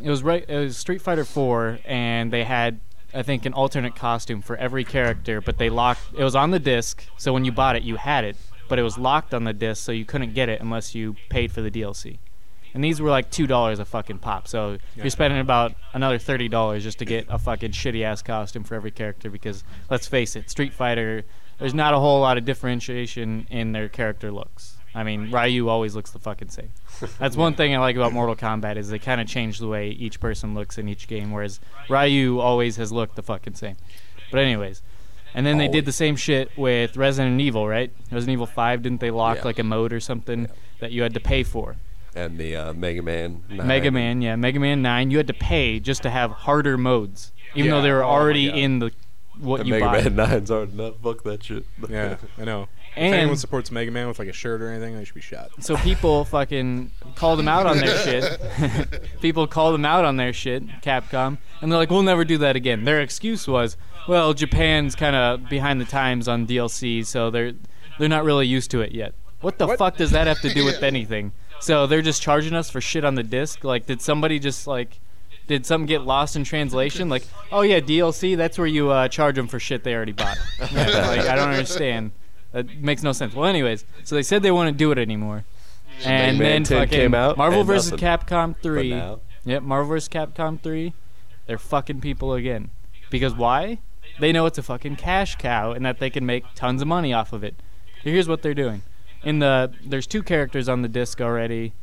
was Street Fighter 4, and they had, I think, an alternate costume for every character, but it was on the disc, so when you bought it, you had it, but it was locked on the disc, so you couldn't get it unless you paid for the DLC. And these were like $2 a fucking pop, so you're spending about another $30 just to get a fucking shitty-ass costume for every character, because, let's face it, Street Fighter, there's not a whole lot of differentiation in their character looks. I mean, Ryu always looks the fucking same. That's one thing I like about Mortal Kombat, is they kind of change the way each person looks in each game, whereas Ryu always has looked the fucking same. But anyways, and then they did the same shit with Resident Evil, right? Resident Evil 5, didn't they lock like a mode or something that you had to pay for? And the Mega Man 9. Mega Man 9, you had to pay just to have harder modes, even though they were already in the what you bought. Mega Man 9's hard enough. Fuck that shit. Yeah, I know. And if anyone supports Mega Man with like a shirt or anything, they should be shot. So people fucking called them out on their shit. People called them out on their shit, Capcom, and they're like, we'll never do that again. Their excuse was, well, Japan's kind of behind the times on DLC, so they're not really used to it yet. What the fuck does that have to do with anything? So they're just charging us for shit on the disc? Like, did somebody just, like, did something get lost in translation? Like, oh yeah, DLC, that's where you charge them for shit they already bought. Like, I don't understand. That makes no sense. Well, anyways, so they said they wouldn't do it anymore. And then fucking came out Marvel vs. Capcom 3. Yep, Marvel vs. Capcom 3. They're fucking people again. Because why? They know it's a fucking cash cow and that they can make tons of money off of it. Here's what they're doing. There's 2 characters on the disc already.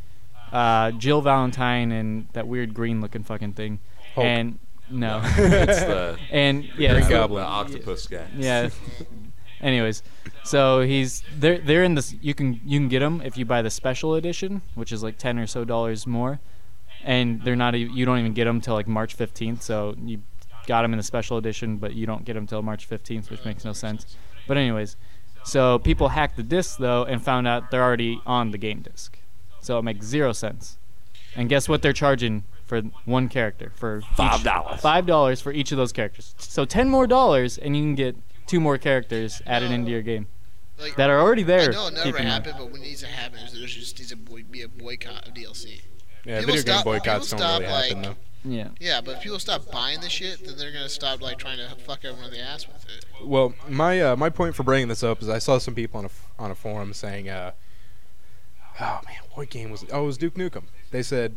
Jill Valentine and that weird green-looking fucking thing. Hulk. And no. It's the Green Goblin. the octopus guy. Yeah. Anyways, so they're in this. You can get them if you buy the special edition, which is like $10 or so more, and they're not. You don't even get them till like March 15th. So you got them in the special edition, but you don't get them till March 15th, which makes no sense. But anyways, so people hacked the disc though and found out they're already on the game disc, so it makes 0 sense. And guess what they're charging for one character for $5. $5 for each of those characters. So $10 more, and you can get 2 more characters added into your game that are already there. I know it never happened, but what needs to happen is there just needs to be a boycott of DLC. Yeah, video game boycotts don't really happen, though. Yeah. Yeah, but if people stop buying the shit, then they're gonna stop like trying to fuck everyone in the ass with it. Well, my point for bringing this up is I saw some people on a forum saying, oh man, what game was it? Oh, it was Duke Nukem. They said,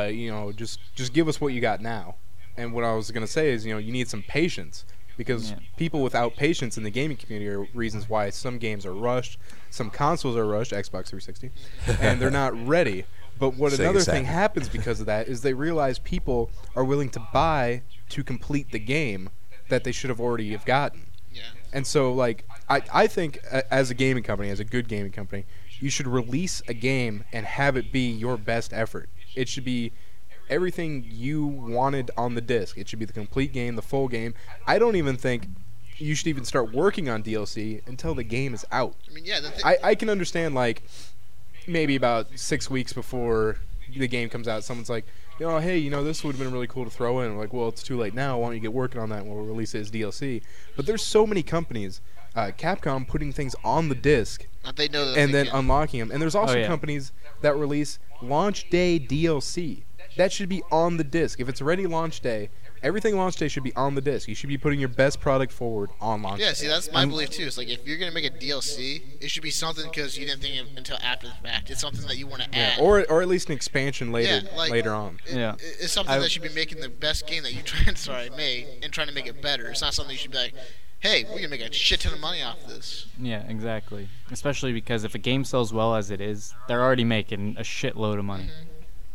just give us what you got now. And what I was gonna say is, you need some patience. Because people without patience in the gaming community are reasons why some games are rushed, some consoles are rushed, Xbox 360, and they're not ready. But what another thing happens because of that is they realize people are willing to buy to complete the game that they should have already have gotten. Yeah. And so, like, I think as a gaming company, as a good gaming company, you should release a game and have it be your best effort. It should be everything you wanted on the disc. It should be the complete game, the full game. I don't even think you should even start working on DLC until the game is out. I mean, yeah. I can understand, like, maybe about 6 weeks before the game comes out, someone's like, hey, this would have been really cool to throw in. Like, well, it's too late now. Why don't you get working on that and we'll release it as DLC? But there's so many companies, Capcom putting things on the disc they know that and then unlocking them. And there's also companies that release launch day DLC. That should be on the disc. If it's already launch day, everything launch day should be on the disc. You should be putting your best product forward on launch day. Yeah, see, that's my belief too. It's like if you're going to make a DLC, it should be something because you didn't think of until after the fact. It's something that you want to add. Or at least an expansion later on. It's something that should be making the best game that you made and trying to make it better. It's not something you should be like, hey, we're going to make a shit ton of money off of this. Yeah, exactly. Especially because if a game sells well as it is, they're already making a shitload of money. Mm-hmm.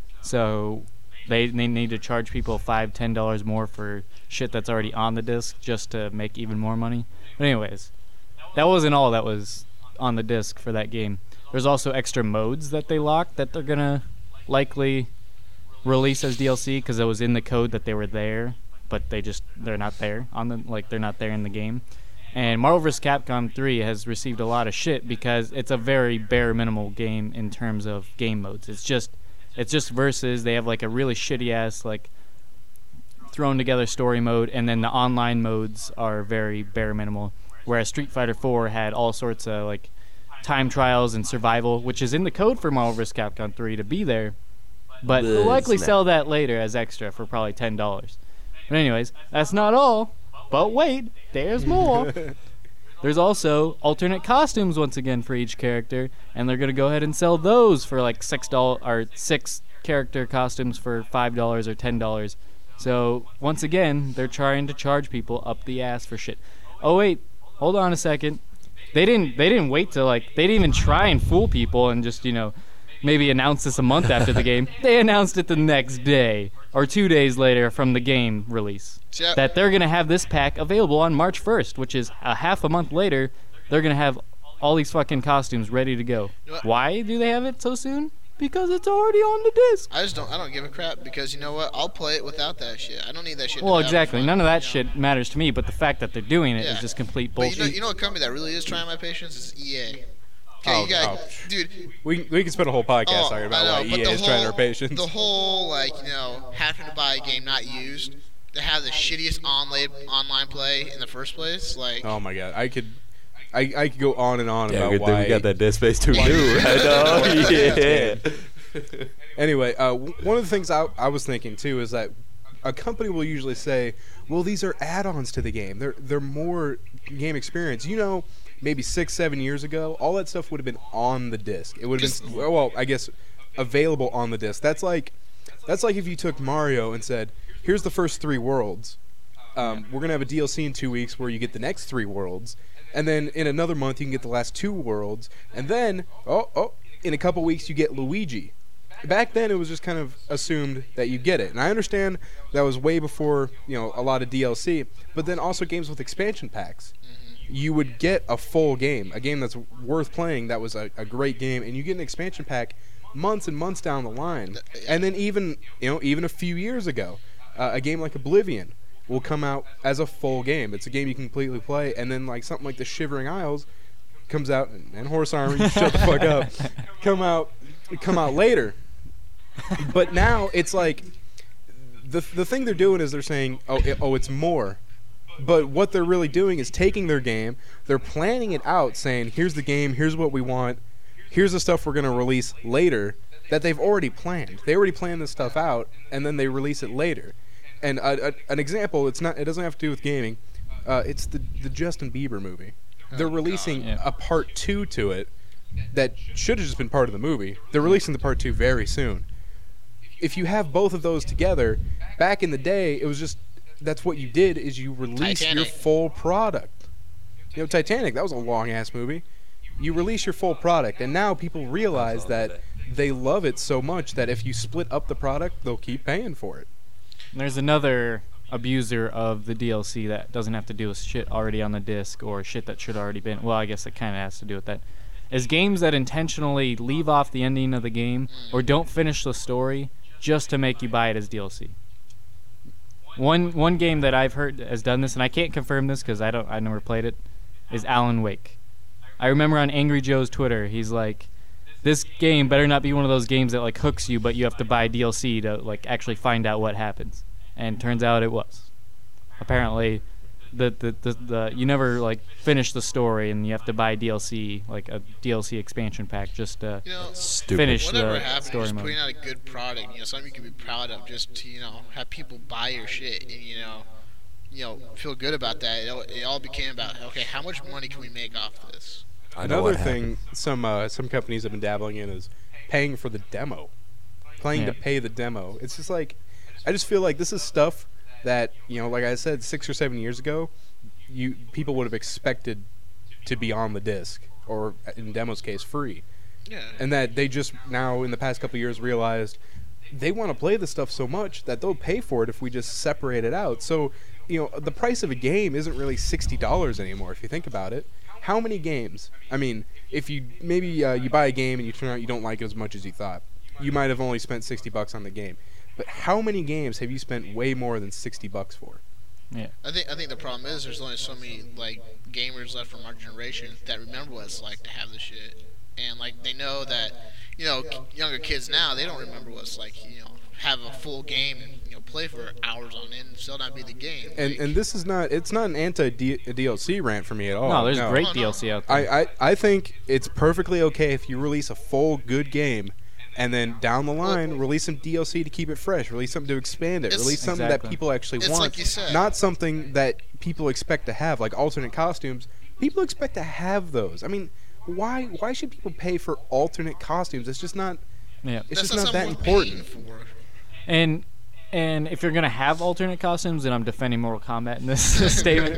So they need to charge people $5, $10 more for shit that's already on the disc just to make even more money. But anyways, that wasn't all that was on the disc for that game. There's also extra modes that they locked that they're going to likely release as DLC because it was in the code that they were there. But they're not there they're not there in the game. And Marvel vs. Capcom 3 has received a lot of shit because it's a very bare minimal game in terms of game modes. It's just versus. They have like a really shitty ass like thrown together story mode, and then the online modes are very bare minimal. Whereas Street Fighter 4 had all sorts of like time trials and survival, which is in the code for Marvel vs. Capcom 3 to be there. But they'll likely sell that later as extra for probably $10. But anyways, that's not all. But wait, there's more. There's also alternate costumes once again for each character, and they're gonna go ahead and sell those for like $6 or 6 character costumes for $5 or $10. So once again, they're trying to charge people up the ass for shit. Oh wait, hold on a second. They didn't wait to they didn't even try and fool people and just maybe announce this a month after the game. They announced it the next day or 2 days later from the game release that they're going to have this pack available on March 1st, which is a half a month later. They're going to have all these fucking costumes ready to go. Why do they have it so soon? Because it's already on the disc. I don't give a crap because you know what? I'll play it without that shit. I don't need that shit. Well, exactly. None of that shit matters to me, but the fact that they're doing it is just complete bullshit. But you know what company that really is trying my patience is EA. Okay, dude. We can spend a whole podcast talking about why EA is trying our patience. The whole having to buy a game not used to have the shittiest online play in the first place. Oh my god, I could go on and on about why we got that Dead Space 2 too. Yeah. Anyway, one of the things I was thinking too is that a company will usually say, "Well, these are add-ons to the game. They're more game experience." Maybe 6-7 years ago, all that stuff would have been on the disc. It would have been, I guess, available on the disc. That's like if you took Mario and said, "Here's the first 3 worlds. We're gonna have a DLC in 2 weeks where you get the next 3 worlds, and then in another month you can get the last 2 worlds, and then in a couple weeks you get Luigi." Back then, it was just kind of assumed that you get it, and I understand that was way before a lot of DLC, but then also games with expansion packs. You would get a full game, a game that's worth playing, that was a great game, and you get an expansion pack months and months down the line. And then even a few years ago, a game like Oblivion will come out as a full game. It's a game you can completely play, and then something like the Shivering Isles comes out, and Horse Armor, you shut the fuck up, come out later. But now it's like the thing they're doing is they're saying, it's more. But what they're really doing is taking their game, they're planning it out, saying, here's the game, here's what we want, here's the stuff we're going to release later, that they've already planned. They already planned this stuff out, and then they release it later. And an example, it doesn't have to do with gaming, it's the Justin Bieber movie. They're releasing a part 2 to it that should have just been part of the movie. They're releasing the part 2 very soon. If you have both of those together, back in the day, it was just... That's what you did, is you released your full product. Titanic, that was a long-ass movie. You release your full product, and now people realize that they love it so much that if you split up the product, they'll keep paying for it. There's another abuser of the DLC that doesn't have to do with shit already on the disc or shit that should already been... Well, I guess it kind of has to do with that. Is games that intentionally leave off the ending of the game or don't finish the story just to make you buy it as DLC. One game that I've heard has done this, and I can't confirm this because I never played it, is Alan Wake. I remember on Angry Joe's Twitter, he's like, this game better not be one of those games that like hooks you, but you have to buy DLC to like actually find out what happens. And turns out it was. Apparently, the you never like finish the story, and you have to buy DLC, like a DLC expansion pack, just to finish whatever the happens, story just mode. putting out a good product, something you can be proud of, just to have people buy your shit, and feel good about that. It all became about, okay, how much money can we make off this? Another thing some companies have been dabbling in is paying for the demo, to pay the demo. It's just like, I just feel like this is stuff that, like I said, 6 or 7 years ago, people would have expected to be on the disc, or in Demo's case, free. Yeah. And that they just now, in the past couple of years, realized they want to play this stuff so much that they'll pay for it if we just separate it out. So, the price of a game isn't really $60 anymore, if you think about it. How many games? I mean, if you you buy a game and you turn out you don't like it as much as you thought, you might have only spent $60 on the game. But how many games have you spent way more than $60 for? Yeah. I think the problem is there's only so many like gamers left from our generation that remember what it's like to have the shit, and like they know that younger kids now, they don't remember what it's like have a full game and play for hours on end and still not be the game. And this is not an anti-DLC rant for me at all. No, there's great DLC out there. I think it's perfectly okay if you release a full good game, and then down the line, release some DLC to keep it fresh. Release something to expand it. Release something that people actually want. Like you said. Not something that people expect to have, like alternate costumes. People expect to have those. I mean, why should people pay for alternate costumes? It's just not. Yeah. It's just not that important. And if you're gonna have alternate costumes, then I'm defending Mortal Kombat in this statement,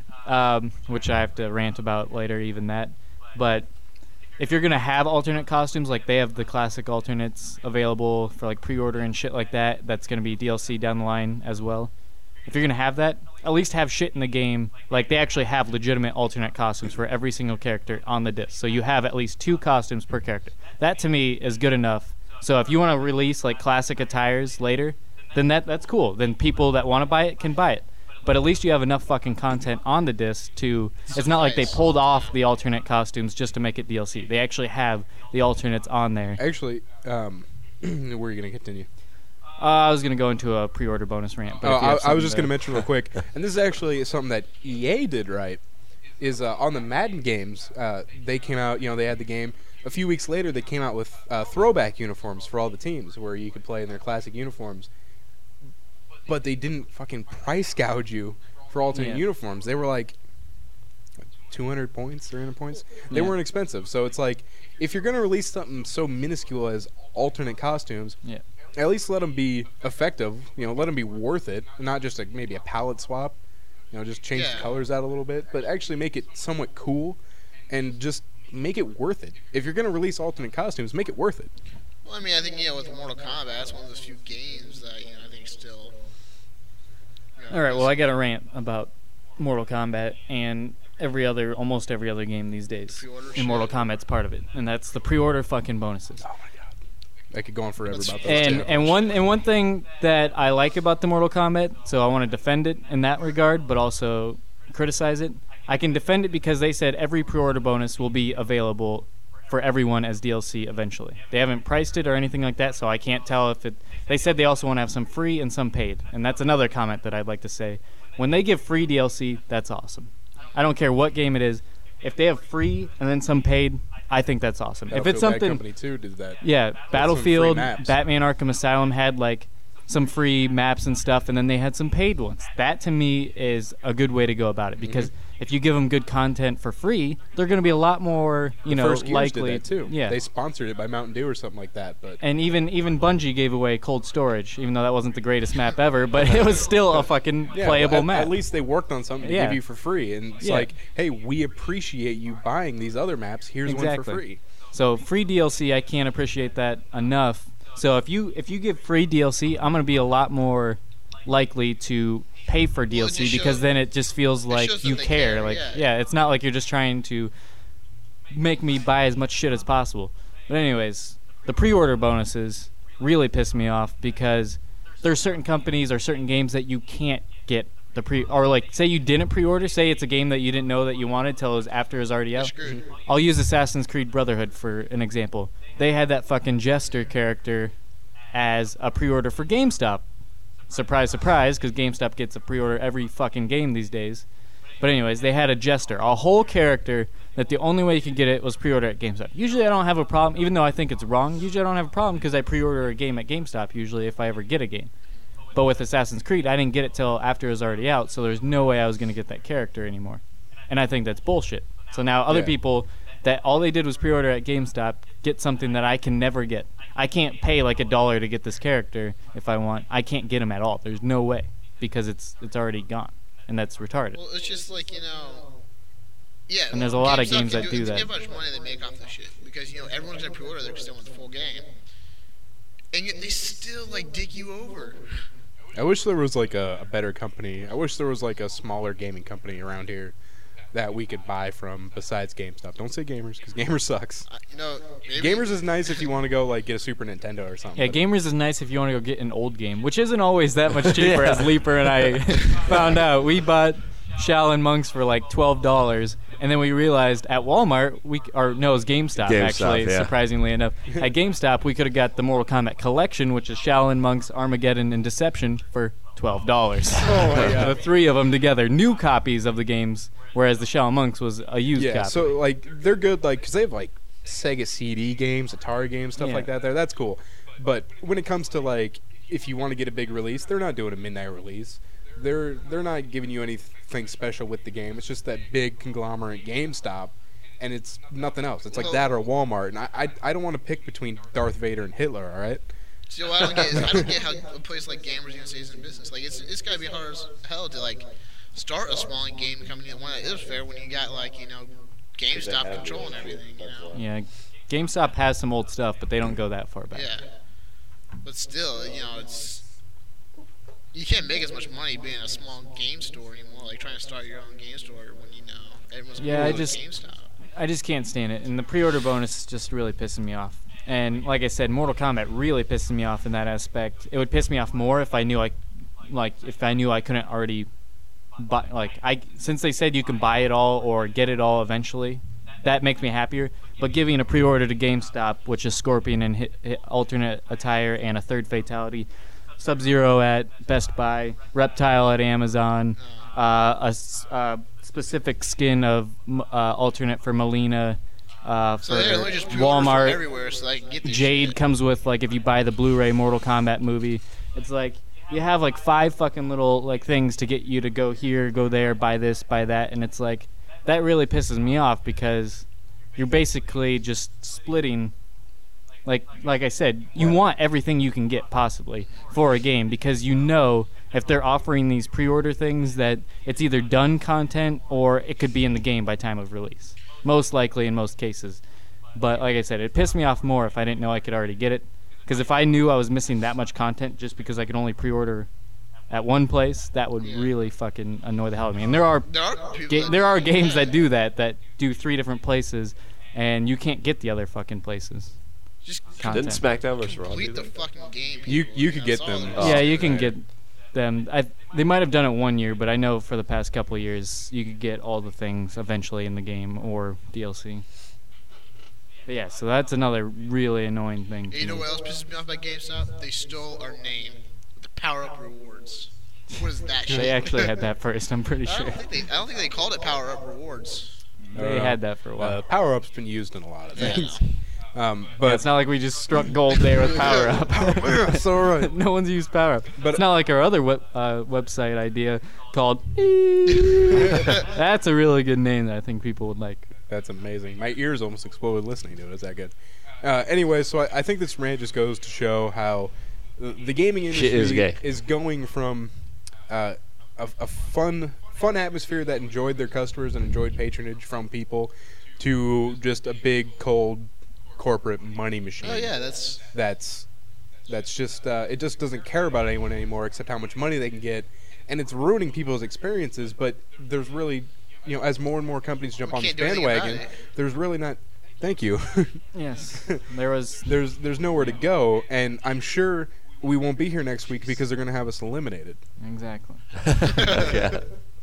which I have to rant about later. Even that, but. If you're going to have alternate costumes, like they have the classic alternates available for like pre-order and shit like that, that's going to be DLC down the line as well. If you're going to have that, at least have shit in the game. Like they actually have legitimate alternate costumes for every single character on the disc. So you have at least 2 costumes per character. That to me is good enough. So if you want to release like classic attires later, then that's cool. Then people that want to buy it can buy it. But at least you have enough fucking content on the disc to... It's not like they pulled off the alternate costumes just to make it DLC. They actually have the alternates on there. Actually, where are you going to continue? I was going to go into a pre-order bonus rant. But I was just going to mention real quick, and this is actually something that EA did right, is on the Madden games, they came out, they had the game. A few weeks later, they came out with throwback uniforms for all the teams where you could play in their classic uniforms. But they didn't fucking price gouge you for alternate uniforms. They were like 200 points, 300 points. They weren't expensive. So it's like, if you're going to release something so minuscule as alternate costumes, at least let them be effective. Let them be worth it. Not just maybe a palette swap. Just change the colors out a little bit. But actually make it somewhat cool and just make it worth it. If you're going to release alternate costumes, make it worth it. Well, I mean, I think, with Mortal Kombat, that's one of those few games that, I think still... Alright, well, I got a rant about Mortal Kombat and almost every other game these days. And Mortal Kombat's part of it. And that's the pre-order fucking bonuses. Oh my god. I could go on forever about those. And one thing that I like about the Mortal Kombat, so I want to defend it in that regard, but also criticize it. I can defend it because they said every pre-order bonus will be available for everyone as DLC eventually. They haven't priced it or anything like that, so I can't tell if it... They said they also want to have some free and some paid, and that's another comment that I'd like to say. When they give free DLC, that's awesome. I don't care what game it is. If they have free and then some paid, I think that's awesome. If it's something... Bad Company 2 did that. Yeah, Battlefield, Batman Arkham Asylum had like some free maps and stuff, and then they had some paid ones. That to me is a good way to go about it, because if you give them good content for free, they're going to be a lot more, likely. Did that too. Yeah, they sponsored it by Mountain Dew or something like that. But and even Bungie gave away Cold Storage, even though that wasn't the greatest map ever, but it was still a fucking playable map. At least they worked on something to give you for free, and it's like, hey, we appreciate you buying these other maps. Here's one for free. So free DLC, I can't appreciate that enough. So if you give free DLC, I'm going to be a lot more likely to pay for DLC, because then it just feels like you care. Like it's not like you're just trying to make me buy as much shit as possible. But anyways, the pre-order bonuses really piss me off, because there's certain companies or certain games that you can't get the or like, say you didn't pre-order, say it's a game that you didn't know that you wanted till it was after it was already out. I'll use Assassin's Creed Brotherhood for an example. they had that fucking Jester character as a pre-order for GameStop. Surprise, surprise, because GameStop gets a pre-order every fucking game these days. But anyways, they had a Jester, a whole character that the only way you could get it was pre-order at GameStop. Usually I don't have a problem, even though I think it's wrong. Usually I don't have a problem because I pre-order a game at GameStop usually if I ever get a game. But with Assassin's Creed, I didn't get it till after it was already out, so there's no way I was going to get that character anymore. And I think that's bullshit. So now other people that all they did was pre-order at GameStop get something that I can never get. I can't pay like $1 to get this character if I want. I can't get him at all. There's no way because it's already gone, and that's retarded. Well, it's just like, yeah. And there's a lot of games that do that. Think how much money they make off this shit because everyone's gonna pre-order because they want the full game, and yet they still like dick you over. I wish there was like a better company. I wish there was like a smaller gaming company around here that we could buy from besides GameStop. Don't say Gamers, because Gamers sucks. Gamers is nice if you want to go like get a Super Nintendo or something. Yeah, Gamers is nice if you want to go get an old game, which isn't always that much cheaper. As Leaper and I found out, we bought Shaolin Monks for like $12, and then we realized at Walmart it was GameStop actually. Yeah. Surprisingly enough, at GameStop we could have got the Mortal Kombat collection, which is Shaolin Monks, Armageddon, and Deception for $12. Oh my God. The three of them together, new copies of the games. Whereas the Shaolin Monks was a used copy. Yeah, so like they're good, like because they have like Sega CD games, Atari games, stuff like that. That's cool. But when it comes to like if you want to get a big release, they're not doing a midnight release. They're not giving you anything special with the game. It's just that big conglomerate GameStop, and it's nothing else. It's like that or Walmart. And I don't want to pick between Darth Vader and Hitler. All right. So what I don't get how a place like Gamers even stays in business. Like it's gotta be hard as hell to like start a small game company that one that is fair when you got like GameStop controlling everything. Yeah, GameStop has some old stuff, but they don't go that far back. Yeah, but still, you can't make as much money being a small game store anymore. Like trying to start your own game store when everyone's GameStop. I just can't stand it, and the pre-order bonus is just really pissing me off. And like I said, Mortal Kombat really pisses me off in that aspect. It would piss me off more if I knew I couldn't already. But since they said you can buy it all or get it all eventually, that makes me happier. But giving a pre-order to GameStop, which is Scorpion and alternate attire and a third fatality, Sub-Zero at Best Buy, Reptile at Amazon, a specific skin of alternate for Melina for Walmart. Everywhere so I can get this Jade shit. comes with if you buy the Blu-ray Mortal Kombat movie. It's like you have 5 fucking little things to get you to go here, go there, buy this, buy that, and it's like that really pisses me off because you're basically just splitting. Like I said, you want everything you can get possibly for a game because if they're offering these pre-order things that it's either done content or it could be in the game by time of release. Most likely in most cases. But like I said, it pissed me off more if I didn't know I could already get it. Because if I knew I was missing that much content just because I could only pre-order at one place, that would really fucking annoy the hell out of me. And there are games that do that do 3 different places, and you can't get the other fucking places. Just didn't SmackDown vs. Raw complete the fucking game. You could get them. Yeah, you can get them. They might have done it one year, but I know for the past couple of years you could get all the things eventually in the game or DLC. But yeah, so that's another really annoying thing. You know what else pisses me off about GameStop? They stole our name with the power-up rewards. What is that shit? They actually had that first, I'm pretty sure. I don't think they called it power-up rewards. They had that for a while. Power-up's been used in a lot of things. But it's not like we just struck gold there with Power Up. That's all right. No one's used Power Up. But it's not like our other website idea called. That's a really good name that I think people would like. That's amazing. My ears almost exploded listening to it. Is that good? Anyway, so I think this rant just goes to show how the gaming industry is going from a fun atmosphere that enjoyed their customers and enjoyed patronage from people to just a big cold corporate money machine. Oh yeah, that's just it just doesn't care about anyone anymore except how much money they can get, and it's ruining people's experiences. But there's really, as more and more companies jump on this bandwagon, there's really not. Thank you. Yes, there's nowhere to go, and I'm sure we won't be here next week because they're going to have us eliminated. Exactly. Yeah.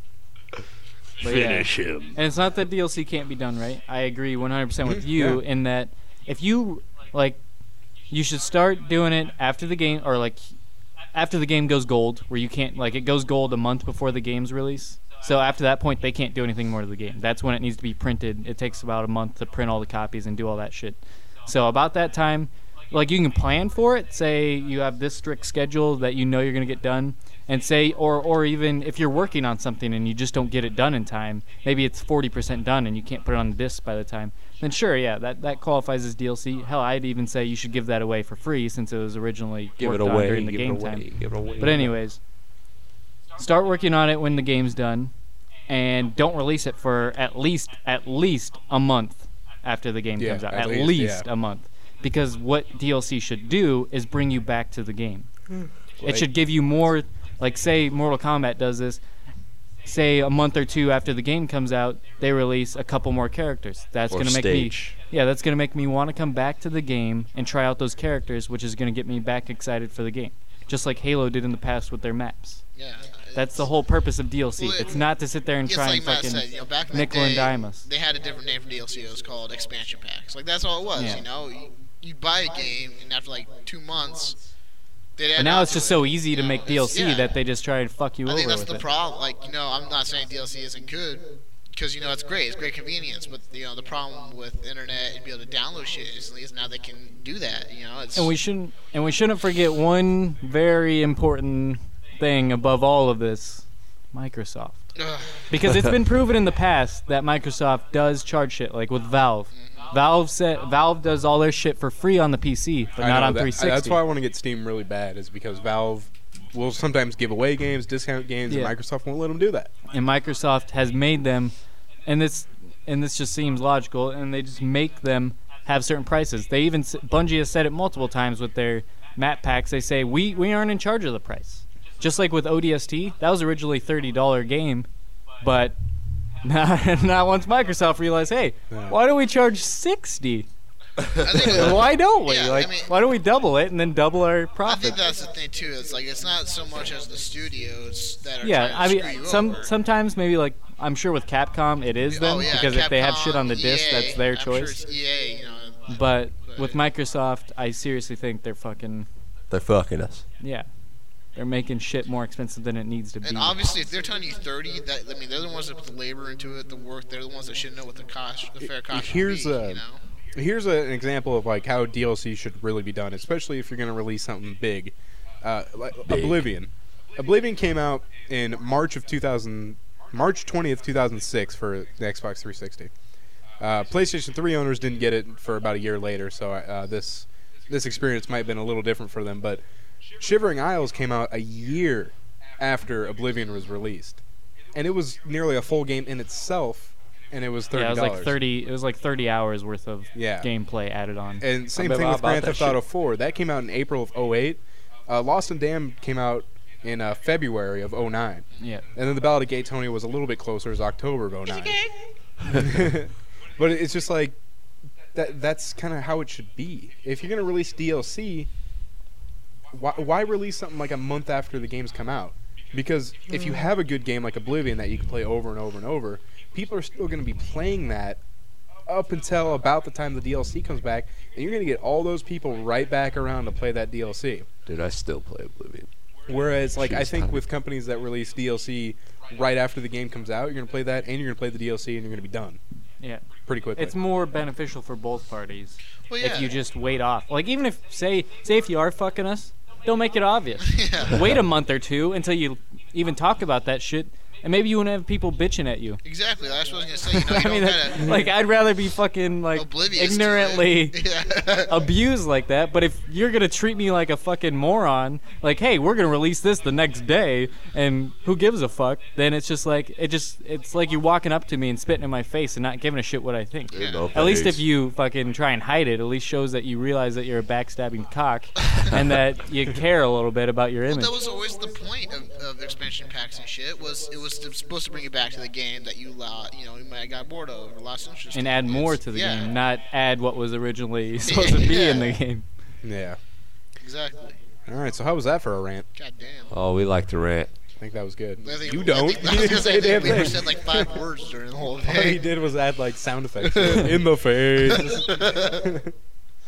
Finish him. And it's not that DLC can't be done right. I agree 100% with you in that if you like, you should start doing it after the game, or like after the game goes gold, where you can't, like, it goes gold a month before the game's release. So after that point, they can't do anything more to the game. That's when it needs to be printed. It takes about a month to print all the copies and do all that shit. So about that time, like, you can plan for it. Say you have this strict schedule that you know you're going to get done. And say, or even if you're working on something and you just don't get it done in time, maybe it's 40% done and you can't put it on the disc by the time, then sure, yeah, that qualifies as DLC. Hell, I'd even say you should give that away for free since it was originally worked on during the game time. But anyways, start working on it when the game's done, and don't release it for at least a month after the game comes out. At least a month. Because what DLC should do is bring you back to the game. It should give you more. Like, say Mortal Kombat does this, say a month or two after the game comes out, they release a couple more characters. That's going to make me, that's going to make me want to come back to the game and try out those characters, which is going to get me back excited for the game. Just like Halo did in the past with their maps. Yeah. That's the whole purpose of DLC. Well, it's not to sit there and try and fucking nickel and dime us. They had a different name for DLC. It was called expansion packs. Like, that's all it was, you know? You buy a game, and after like 2 months... But now it's just so easy to make DLC that they just try and fuck you over with it. I think that's the problem. Like, you know, I'm not saying DLC isn't good, because, you know, it's great. It's great convenience. But, you know, the problem with internet and be able to download shit instantly is now they can do that, you know. And we shouldn't forget one very important thing above all of this: Microsoft. Because it's been proven in the past that Microsoft does charge shit, like with Valve. Valve does all their shit for free on the PC, but not on 360. That's why I want to get Steam really bad, is because Valve will sometimes give away games, discount games, and Microsoft won't let them do that. And Microsoft has made them, and this just seems logical, and they just make them have certain prices. They even Bungie has said it multiple times with their map packs. They say we aren't in charge of the price. Just like with ODST, that was originally $30 game, but not once Microsoft realized, hey, why don't we charge $60? Why don't we? Why don't we double it and then double our profit? I think that's the thing too. It's like, it's not so much as the studios that are trying to screw you over. Sometimes maybe, like, I'm sure with Capcom it is them, because Capcom, if they have shit on the disc, that's their choice. Sure it's EA, you know. But with Microsoft, I seriously think they're fucking us. Yeah. They're making shit more expensive than it needs to be. And obviously, if they're telling you 30, they're the ones that put the labor into it, the work. They're the ones that should know what the fair cost should be. You know? Here's an example of like how DLC should really be done, especially if you're going to release something big. Oblivion. Oblivion came out in March 20th, 2006 for the Xbox 360. PlayStation 3 owners didn't get it for about a year later, so this experience might have been a little different for them, but Shivering Isles came out a year after Oblivion was released, and it was nearly a full game in itself, and it was $30. Yeah, it was like 30 hours worth of gameplay added on. And same thing with Grand Theft Auto 4. That came out in April of 2008. Lost and Damned came out in February of 2009. Yeah. And then The Ballad of Gay Tony was a little bit closer, it was October of 2009. But it's just like that's kind of how it should be. If you're going to release DLC, why release something like a month after the games come out? Because if you have a good game like Oblivion that you can play over and over and over, people are still going to be playing that up until about the time the DLC comes back, and you're going to get all those people right back around to play that DLC. Dude, I still play Oblivion. Whereas, like, I think with companies that release DLC right after the game comes out, you're going to play that, and you're going to play the DLC, and you're going to be done. Yeah. Pretty quickly. It's more beneficial for both parties if you just wait off. Like, even if, say if you are fucking us, don't make it obvious. Wait a month or two until you even talk about that shit, and maybe you won't have people bitching at you. Exactly. That's what I was gonna say. You know, like, I'd rather be fucking like ignorantly abused like that. But if you're gonna treat me like a fucking moron, like, hey, we're gonna release this the next day, and who gives a fuck? Then it's just like it's like you walking up to me and spitting in my face and not giving a shit what I think. Yeah. At least if you fucking try and hide it, at least shows that you realize that you're a backstabbing cock and that you care a little bit about your image. That was always the point of expansion packs and shit. It was supposed to bring you back to the game that you might have got bored of or lost interest in. And add more to the game, not add what was originally supposed to be in the game. Yeah. Exactly. All right, so how was that for a rant? God damn. Oh, we like to rant. I think that was good. You don't. You didn't say damn thing. We said like 5 words during the whole thing. All he did was add like sound effects. In the face.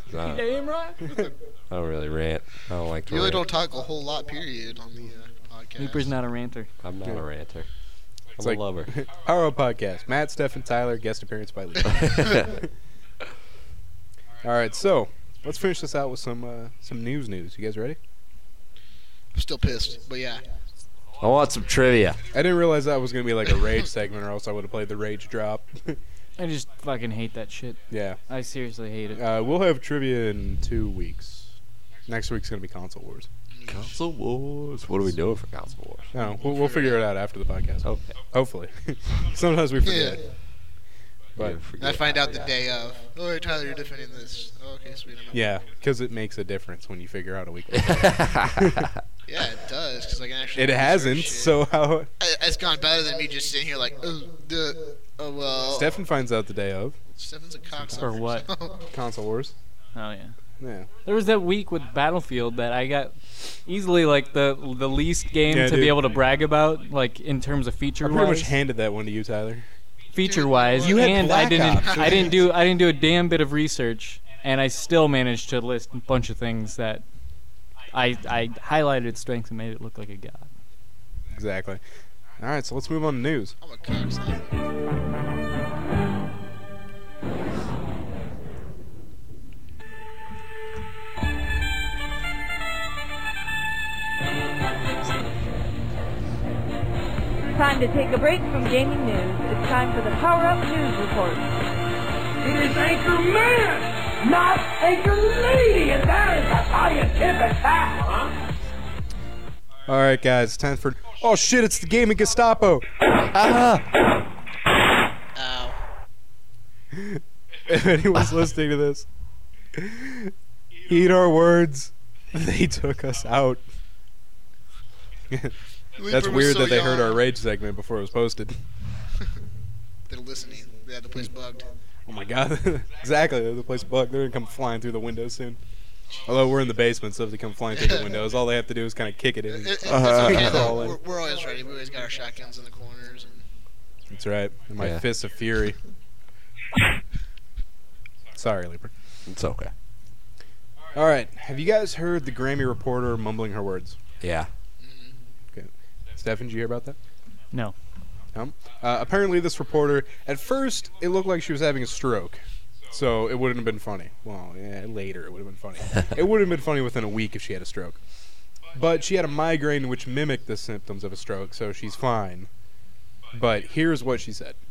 Damn right. I don't really rant. I don't like to You really rant. don't talk a whole lot, period, on the podcast. Leaper's not a ranter. I'm not a ranter. It's I'm like a lover. Power Up Podcast. Matt, Stephen, Tyler, guest appearance by Lee. All right, so let's finish this out with some news. You guys ready? I'm still pissed, but yeah. I want some trivia. I didn't realize that was going to be like a rage segment, or else I would have played the rage drop. I just fucking hate that shit. Yeah. I seriously hate it. We'll have trivia in 2 weeks. Next week's going to be Console Wars. Console Wars. What are we doing for Console Wars? No, we'll figure it out after the podcast. Okay. Hopefully. Sometimes we forget. Yeah. But I find out the day of. Oh, Tyler, you're defending this. Oh, okay, sweet. yeah, because it makes a difference when you figure out a week later. Yeah, it does. Cause I can actually It hasn't, so how... It's gone better than me just sitting here like, oh well. Stefan finds out the day of. Stefan's a cocksucker. For what? Console Wars. Oh, yeah. Yeah. There was that week with Battlefield that I got easily like the least game Yeah, to dude. be able to brag about, like in terms of feature I pretty wise. much handed that one to you, Tyler. Feature wise, You had and Black Ops. I didn't do a damn bit of research, and I still managed to list a bunch of things that I highlighted its strengths and made it look like a god. Exactly. All right, so let's move on to news. I'm a cocksucker. Time to take a break from gaming news. It's time for the Power Up News Report. It is Anchor Man, not Anchor Lady, and that is a scientific fact, huh? All right, guys, time for... Oh, shit, it's the Gaming Gestapo. Ow. If anyone's listening to this, heed our words. They took us out. That's Leaper was weird so that they heard young. our rage segment before it was posted. They're listening. They had the place bugged. Oh my god. Exactly. The place bugged. They're going to come flying through the windows soon. Although we're in the basement, so if they come flying through the windows, all they have to do is kind of kick it in. It's okay, though. Crawl in. We're always ready. We always got our shotguns in the corners. And That's right. And my Yeah. fists of fury. Sorry, Leaper. It's okay. All right. Have you guys heard the Grammy reporter mumbling her words? Yeah. Okay. Stefan, did you hear about that? No. No? Apparently, this reporter, at first, it looked like she was having a stroke. So it wouldn't have been funny. Well, yeah, later it would have been funny. It would have been funny within a week if she had a stroke. But she had a migraine which mimicked the symptoms of a stroke, so she's fine. But here's what she said.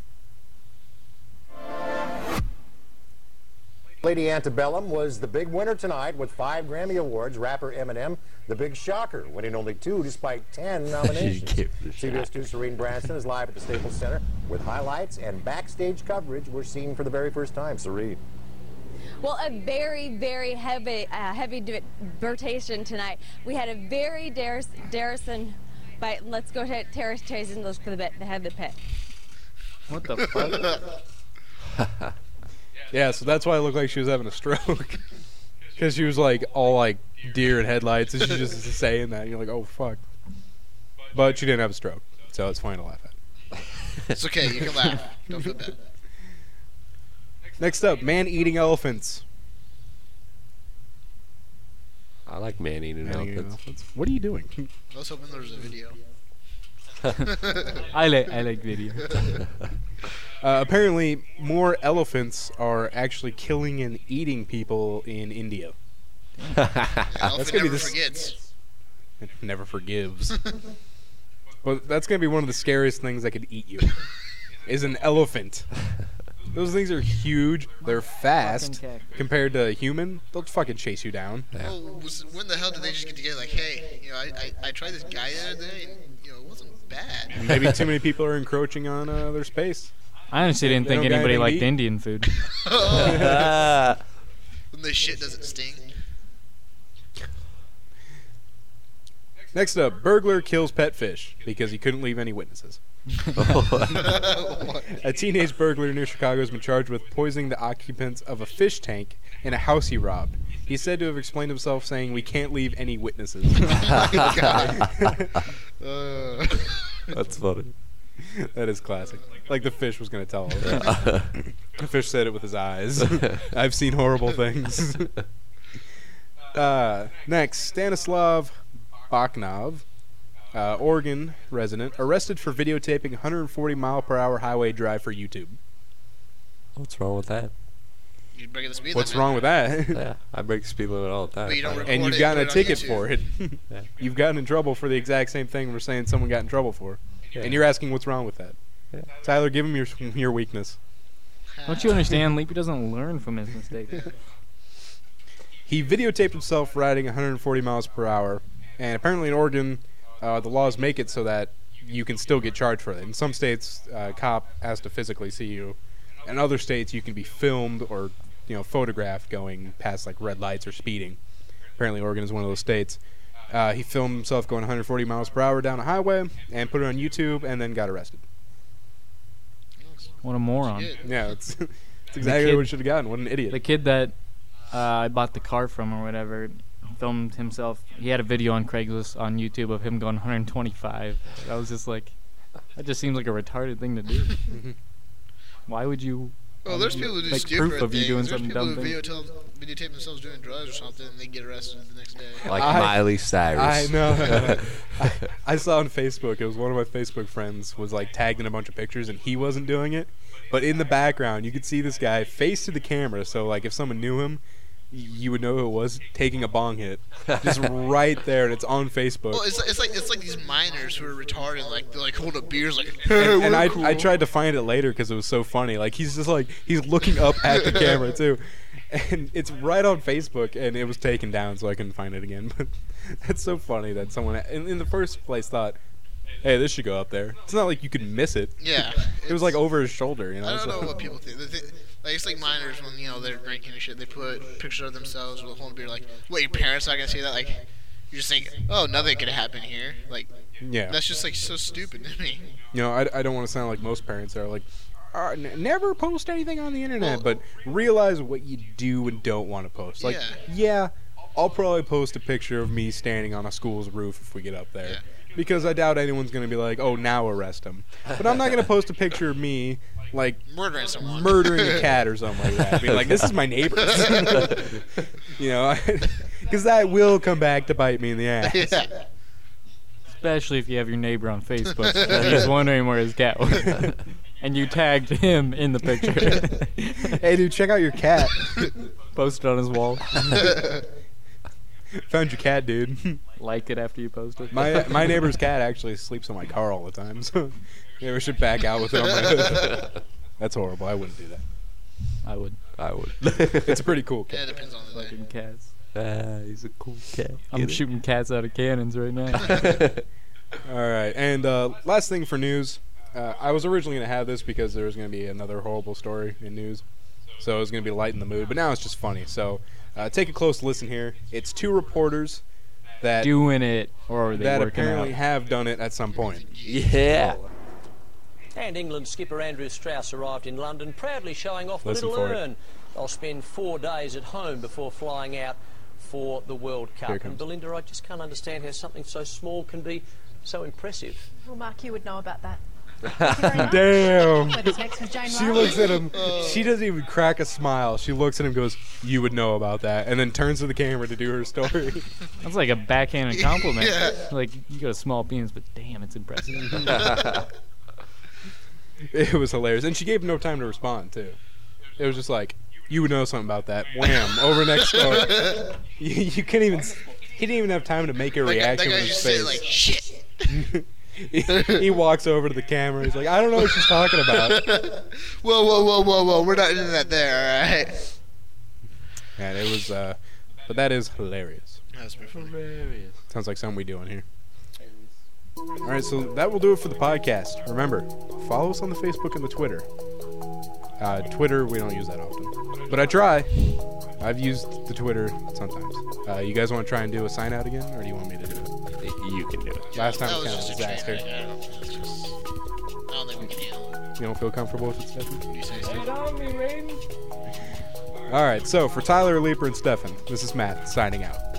Lady Antebellum was the big winner tonight with 5 Grammy Awards. Rapper Eminem, the big shocker, winning only 2 despite 10 nominations. Give the CBS 2's Serene Branson is live at the Staples Center with highlights and backstage coverage we're seeing for the very first time. Serene. Well, a very, very heavy rotation tonight. We had a very Darrison, but let's go to Terrace Chase and look for the head of the pit. What the fuck? Yeah, so that's why it looked like she was having a stroke. Because she was like all like deer in headlights, and she's just saying that. And you're like, oh fuck. But she didn't have a stroke, so it's fine to laugh at. it's okay. You can laugh. Don't feel bad. Next up, man-eating elephants. I like man-eating Man-eating elephants. elephants. What are you doing? I was hoping there was a video. I like video. Apparently, more elephants are actually killing and eating people in India. Elephant gonna be never this- forgets. It never forgives. But that's going to be one of the scariest things that could eat you, is an elephant. Those things are huge. They're fast. Fucking tech. Compared to a human, they'll fucking chase you down. Oh, when the hell did they just get together? Like, hey, I tried this guy the other day, and it wasn't bad. Maybe too many people are encroaching on their space. I honestly didn't They think don't got anybody anything to liked eat? Indian food. When the shit doesn't sting. Next up, burglar kills pet fish because he couldn't leave any witnesses. A teenage burglar near Chicago has been charged with poisoning the occupants of a fish tank in a house he robbed. He's said to have explained himself saying, "We can't leave any witnesses." That's funny. That is classic. Like the fish was going to tell us. The fish said it with his eyes. I've seen horrible things. Next, Stanislav Bakhnov, Oregon resident, arrested for videotaping 140-mile-per-hour highway drive for YouTube. What's wrong with that? You're breaking the speed What's limit. wrong with that? Yeah, I break the speed limit all the time. But you don't record And you've it, gotten a put it on ticket YouTube. for it. Yeah. You've gotten in trouble for the exact same thing we're saying someone got in trouble for. Yeah. And you're asking what's wrong with that. Yeah. Tyler, give him your weakness. Don't you understand? Leapy doesn't learn from his mistakes. He videotaped himself riding 140 miles per hour, and apparently in Oregon, the laws make it so that you can still get charged for it. In some states, a cop has to physically see you. In other states, you can be filmed or photographed going past like red lights or speeding. Apparently, Oregon is one of those states. He filmed himself going 140 miles per hour down a highway and put it on YouTube, and then got arrested. What a moron. Yeah, it's exactly what he should have gotten. What an idiot. The kid that I bought the car from or whatever filmed himself. He had a video on Craigslist on YouTube of him going 125. I was just like, that just seems like a retarded thing to do. Why would you? Well, there's people who do like stupid proof of you things. doing There's something people dumb who thing. videotape themselves doing drugs or something, and they get arrested the next day. Like Miley Cyrus. I know. I saw on Facebook, it was one of my Facebook friends was like tagged in a bunch of pictures, and he wasn't doing it. But in the background, you could see this guy face to the camera. So like if someone knew him, you would know who it was taking a bong hit, just right there, and it's on Facebook. Well, it's like these minors who are retarded, like they like hold up beers, like. And I cool. I tried to find it later because it was so funny. Like he's just like he's looking up at the camera too, and it's right on Facebook, and it was taken down, so I couldn't find it again. But that's so funny that someone in the first place thought, hey, this should go up there. It's not like you could miss it. Yeah. It was like over his shoulder, you know. I don't so. know what people think. Like it's like minors when they're drinking and shit. They put pictures of themselves with a whole beer. Like, what, your parents not gonna see that? Like, you're just thinking, oh, nothing could happen here. Like, Yeah. that's just like so stupid to me. I don't want to sound like most parents are like, never post anything on the internet, Well, but realize what you do and don't want to post. Like, yeah, I'll probably post a picture of me standing on a school's roof if we get up there. Yeah. Because I doubt anyone's going to be like, oh, now arrest him. But I'm not going to post a picture of me, like, Murdering someone. murdering a cat or something like that. Being like, this is my neighbor's. Because that will come back to bite me in the ass. Yeah. Especially if you have your neighbor on Facebook. He's wondering where his cat was. And you tagged him in the picture. Hey, dude, check out your cat. Post it on his wall. Found your cat, dude. Like it after you post it. My neighbor's cat actually sleeps on my car all the time, so maybe we should back out with it on my hood. That's horrible. I wouldn't do that. I would. It's a pretty cool Yeah, cat. it depends on the day. Fucking cats. He's a cool cat. I'm shooting cats out of cannons right now. All right, and last thing for news. I was originally going to have this because there was going to be another horrible story in news, so it was going to be light in the mood, but now it's just funny. So take a close listen here. It's two reporters that doing it, or are they that working apparently out? have done it at some point. Yeah. And England skipper Andrew Strauss arrived in London, proudly showing off the Listen little for it. urn. They'll spend 4 days at home before flying out for the World Here Cup. it comes. And Belinda, I just can't understand how something so small can be so impressive. Well, Mark, you would know about that. Damn. What is next with Jane She Riley? looks at him. She doesn't even crack a smile. She looks at him and goes, you would know about that, and then turns to the camera to do her story. That's like a backhanded compliment. Yeah. Like, you got a small penis, but damn, it's impressive. It was hilarious. And she gave him no time to respond, too. It was just like, you would know something about that. Wham. Over next door. You can't even... He didn't even have time to make a reaction that with guy his just face. said like shit. He walks over to the camera. He's like, I don't know what she's talking about. Whoa! We're not into that there, all right? And it was, but that is hilarious. That's pretty funny. Sounds like something we do on here. All right, so that will do it for the podcast. Remember, follow us on the Facebook and the Twitter. Twitter, we don't use that often, but I try. I've used the Twitter sometimes. You guys want to try and do a sign out again, or do you want me to do it? You can do it. Last time That was was kind of a just a disaster. training. I don't think we can handle it. You don't feel comfortable with it, Stefan? You say so. on me, Raiden. All right, so for Tyler, Leaper, and Stefan, this is Matt signing out.